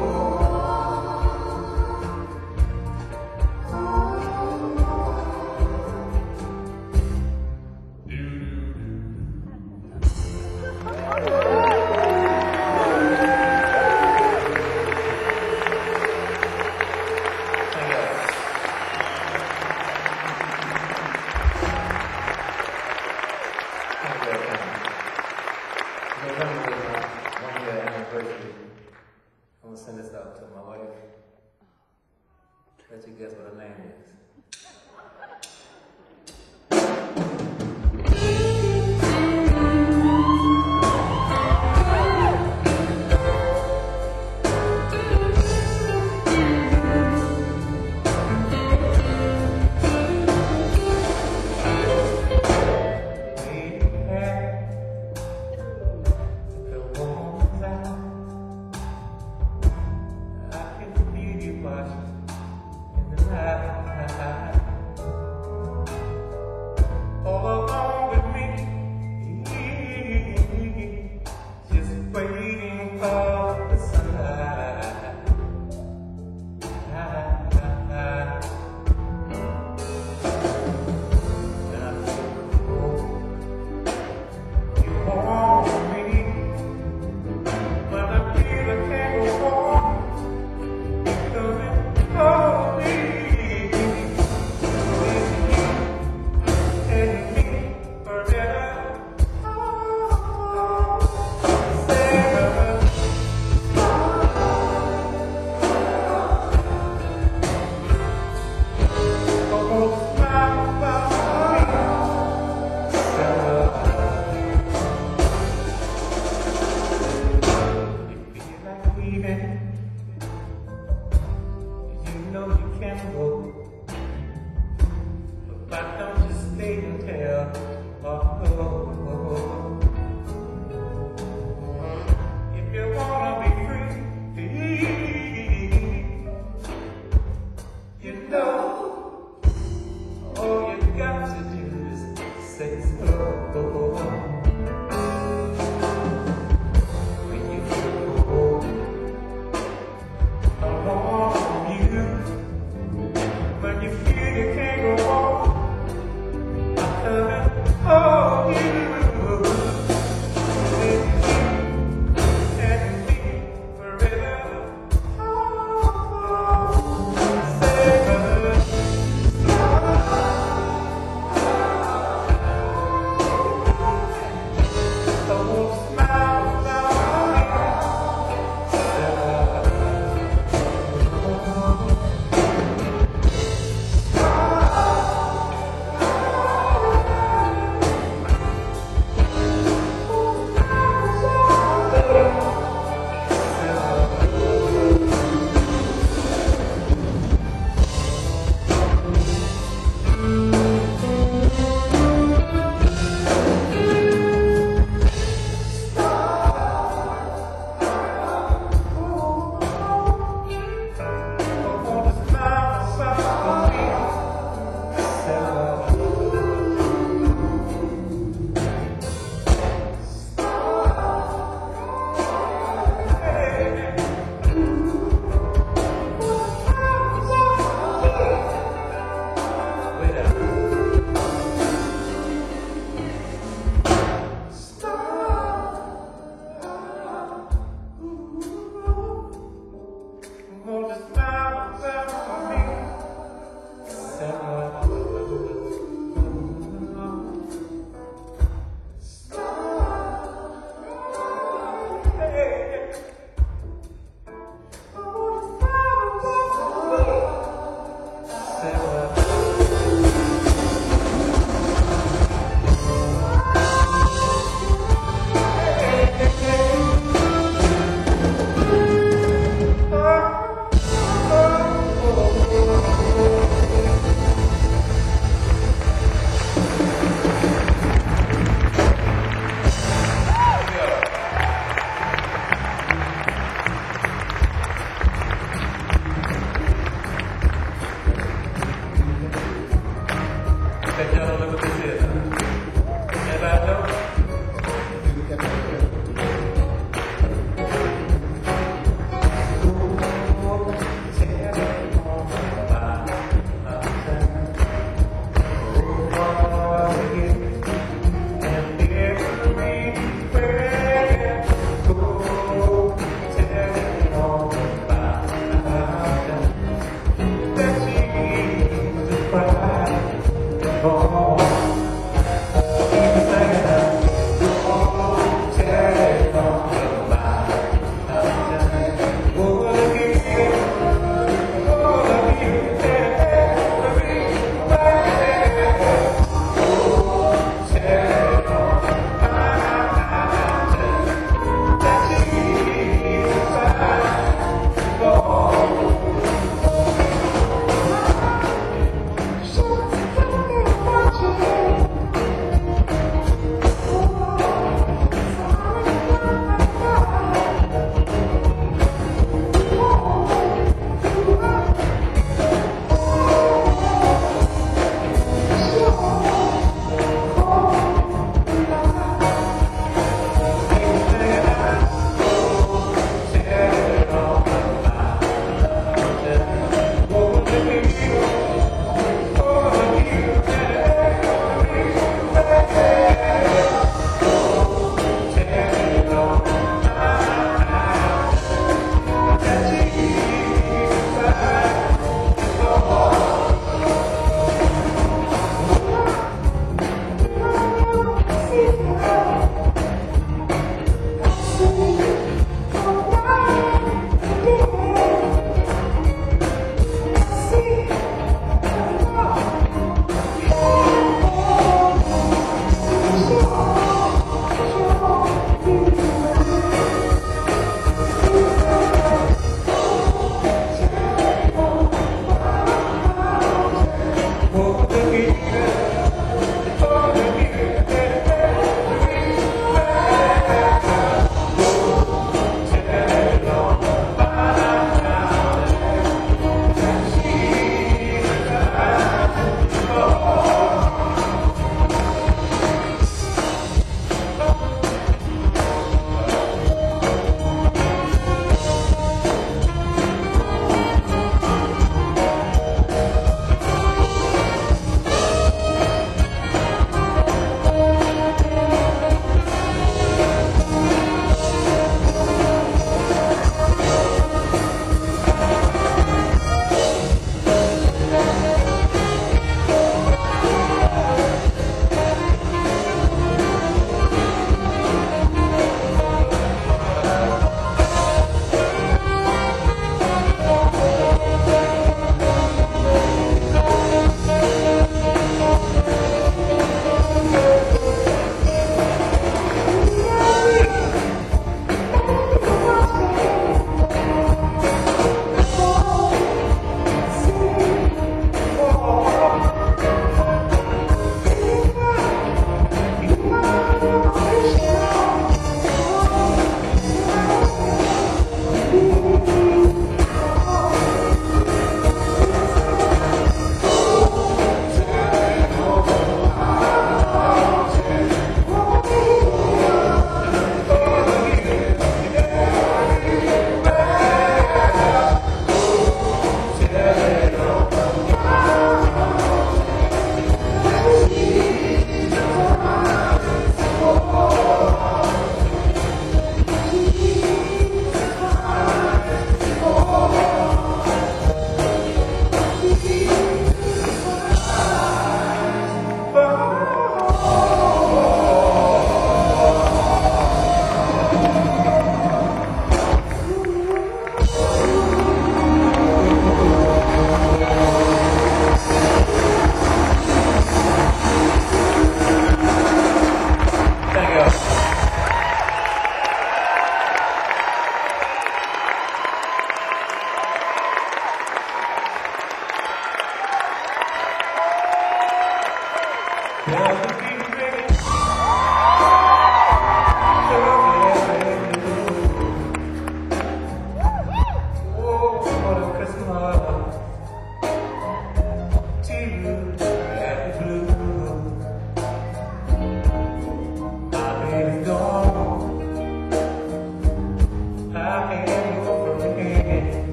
Thank y'all. Thank y'all. November is my one year anniversary. I'm gonna send this out to my wife. Let you guess what her name is. I can feel you much in the night.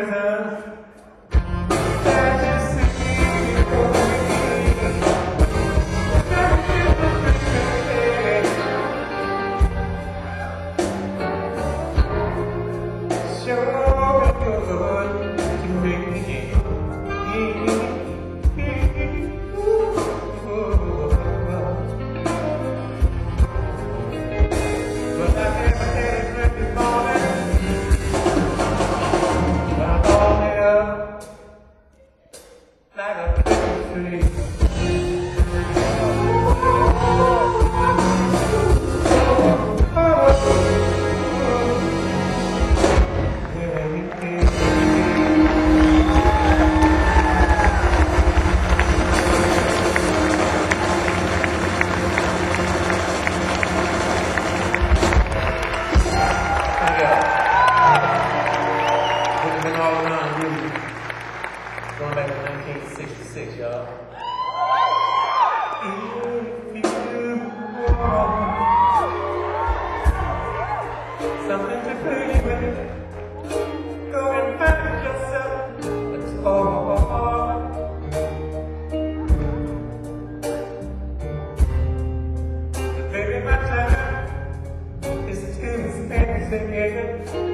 presence. That you see for me. So good to me. But I never had a drink this morning. I bought it up like a Christmas tree. Been all around you, going back to nineteen sixty-six, y'all. If you want something to play with, go and find yourself a toy. But baby, my time is to spend together.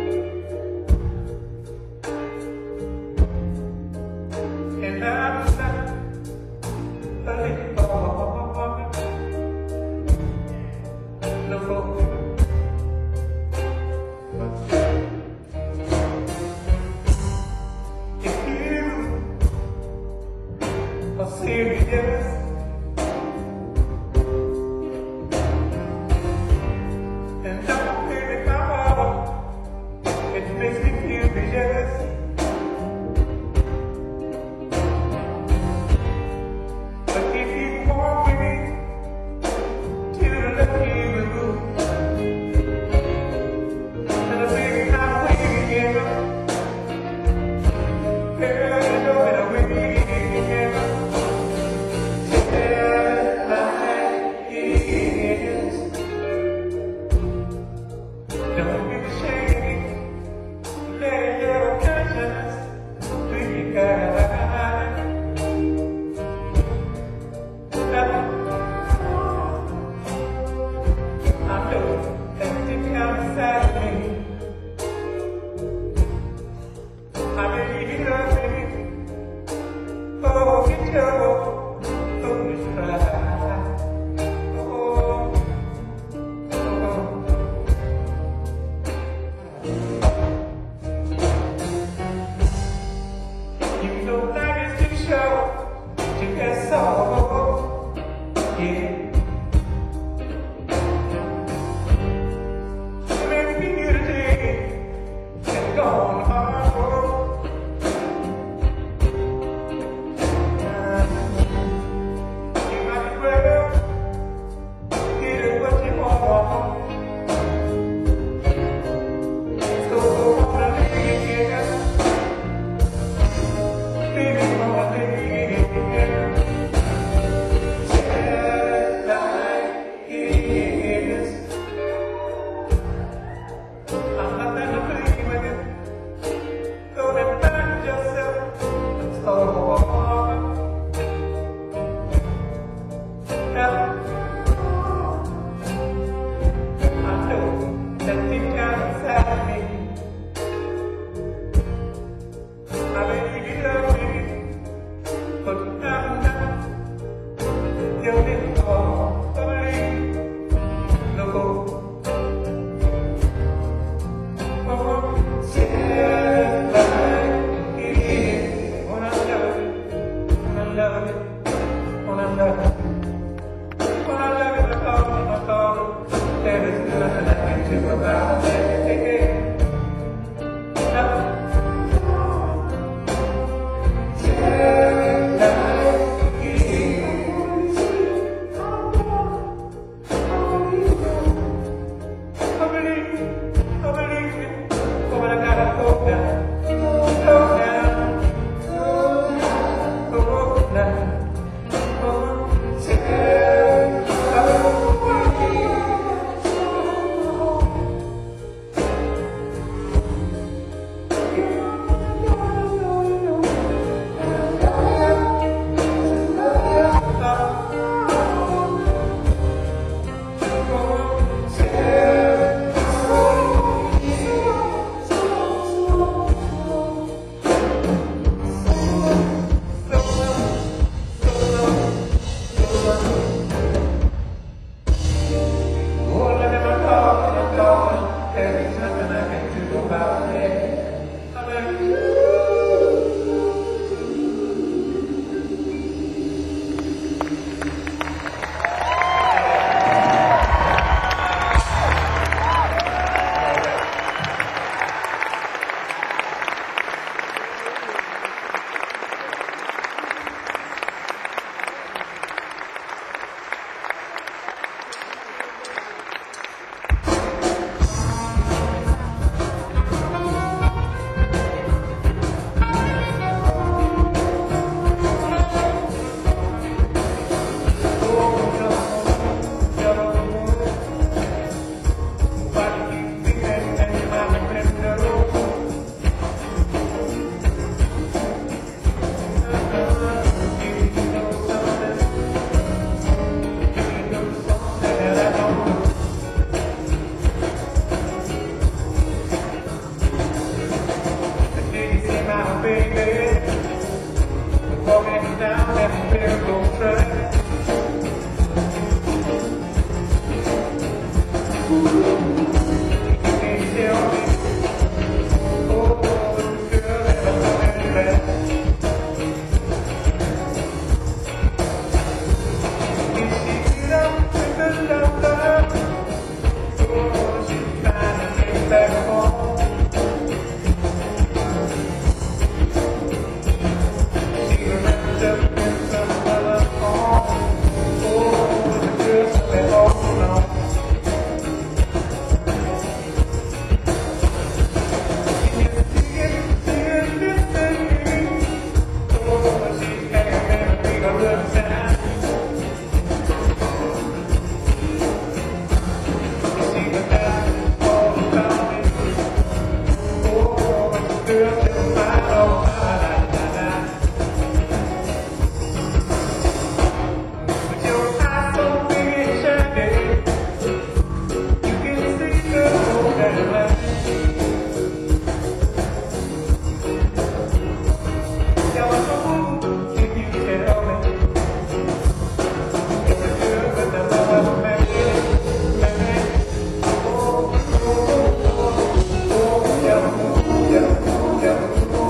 And I'm not looking for no more. If you are serious, and don't really come, it makes me furious. Don't be ashamed, let your conscience be your guide. I know that deep down inside of me, I believe you love me. Oh, get your foolish pride. Oh, oh. You know that is too short to get so, yeah. Maybe you today and gone hard. baby, walking down that railroad track. You can't tell me, oh, the girl that I'm coming back. You see it up with the doctor, oh, she's trying to get back home. Yeah.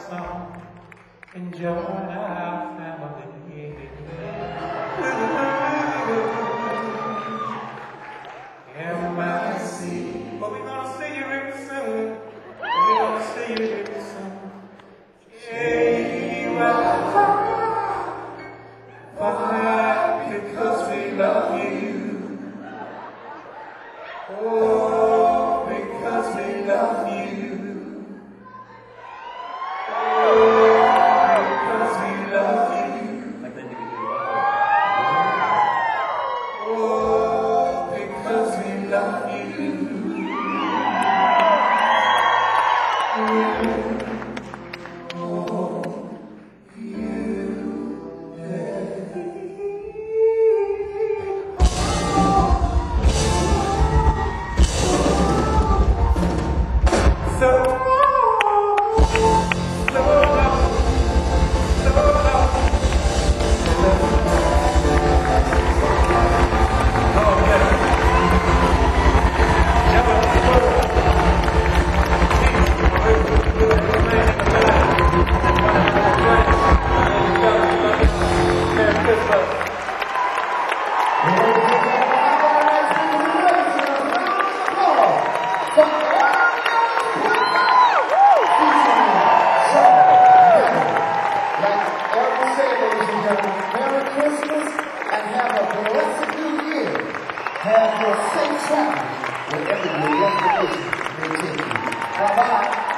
song. Enjoy our family. M I C. But we're gonna see you real soon. We're gonna see you real soon. Hey, why? Because we love you. Oh, because we love you. Oh, because we love you. Like that nigga do. Oh, because we love you. Merry Christmas and have a blessed new year. Have your safe travel wherever your destination may take you. Bye-bye.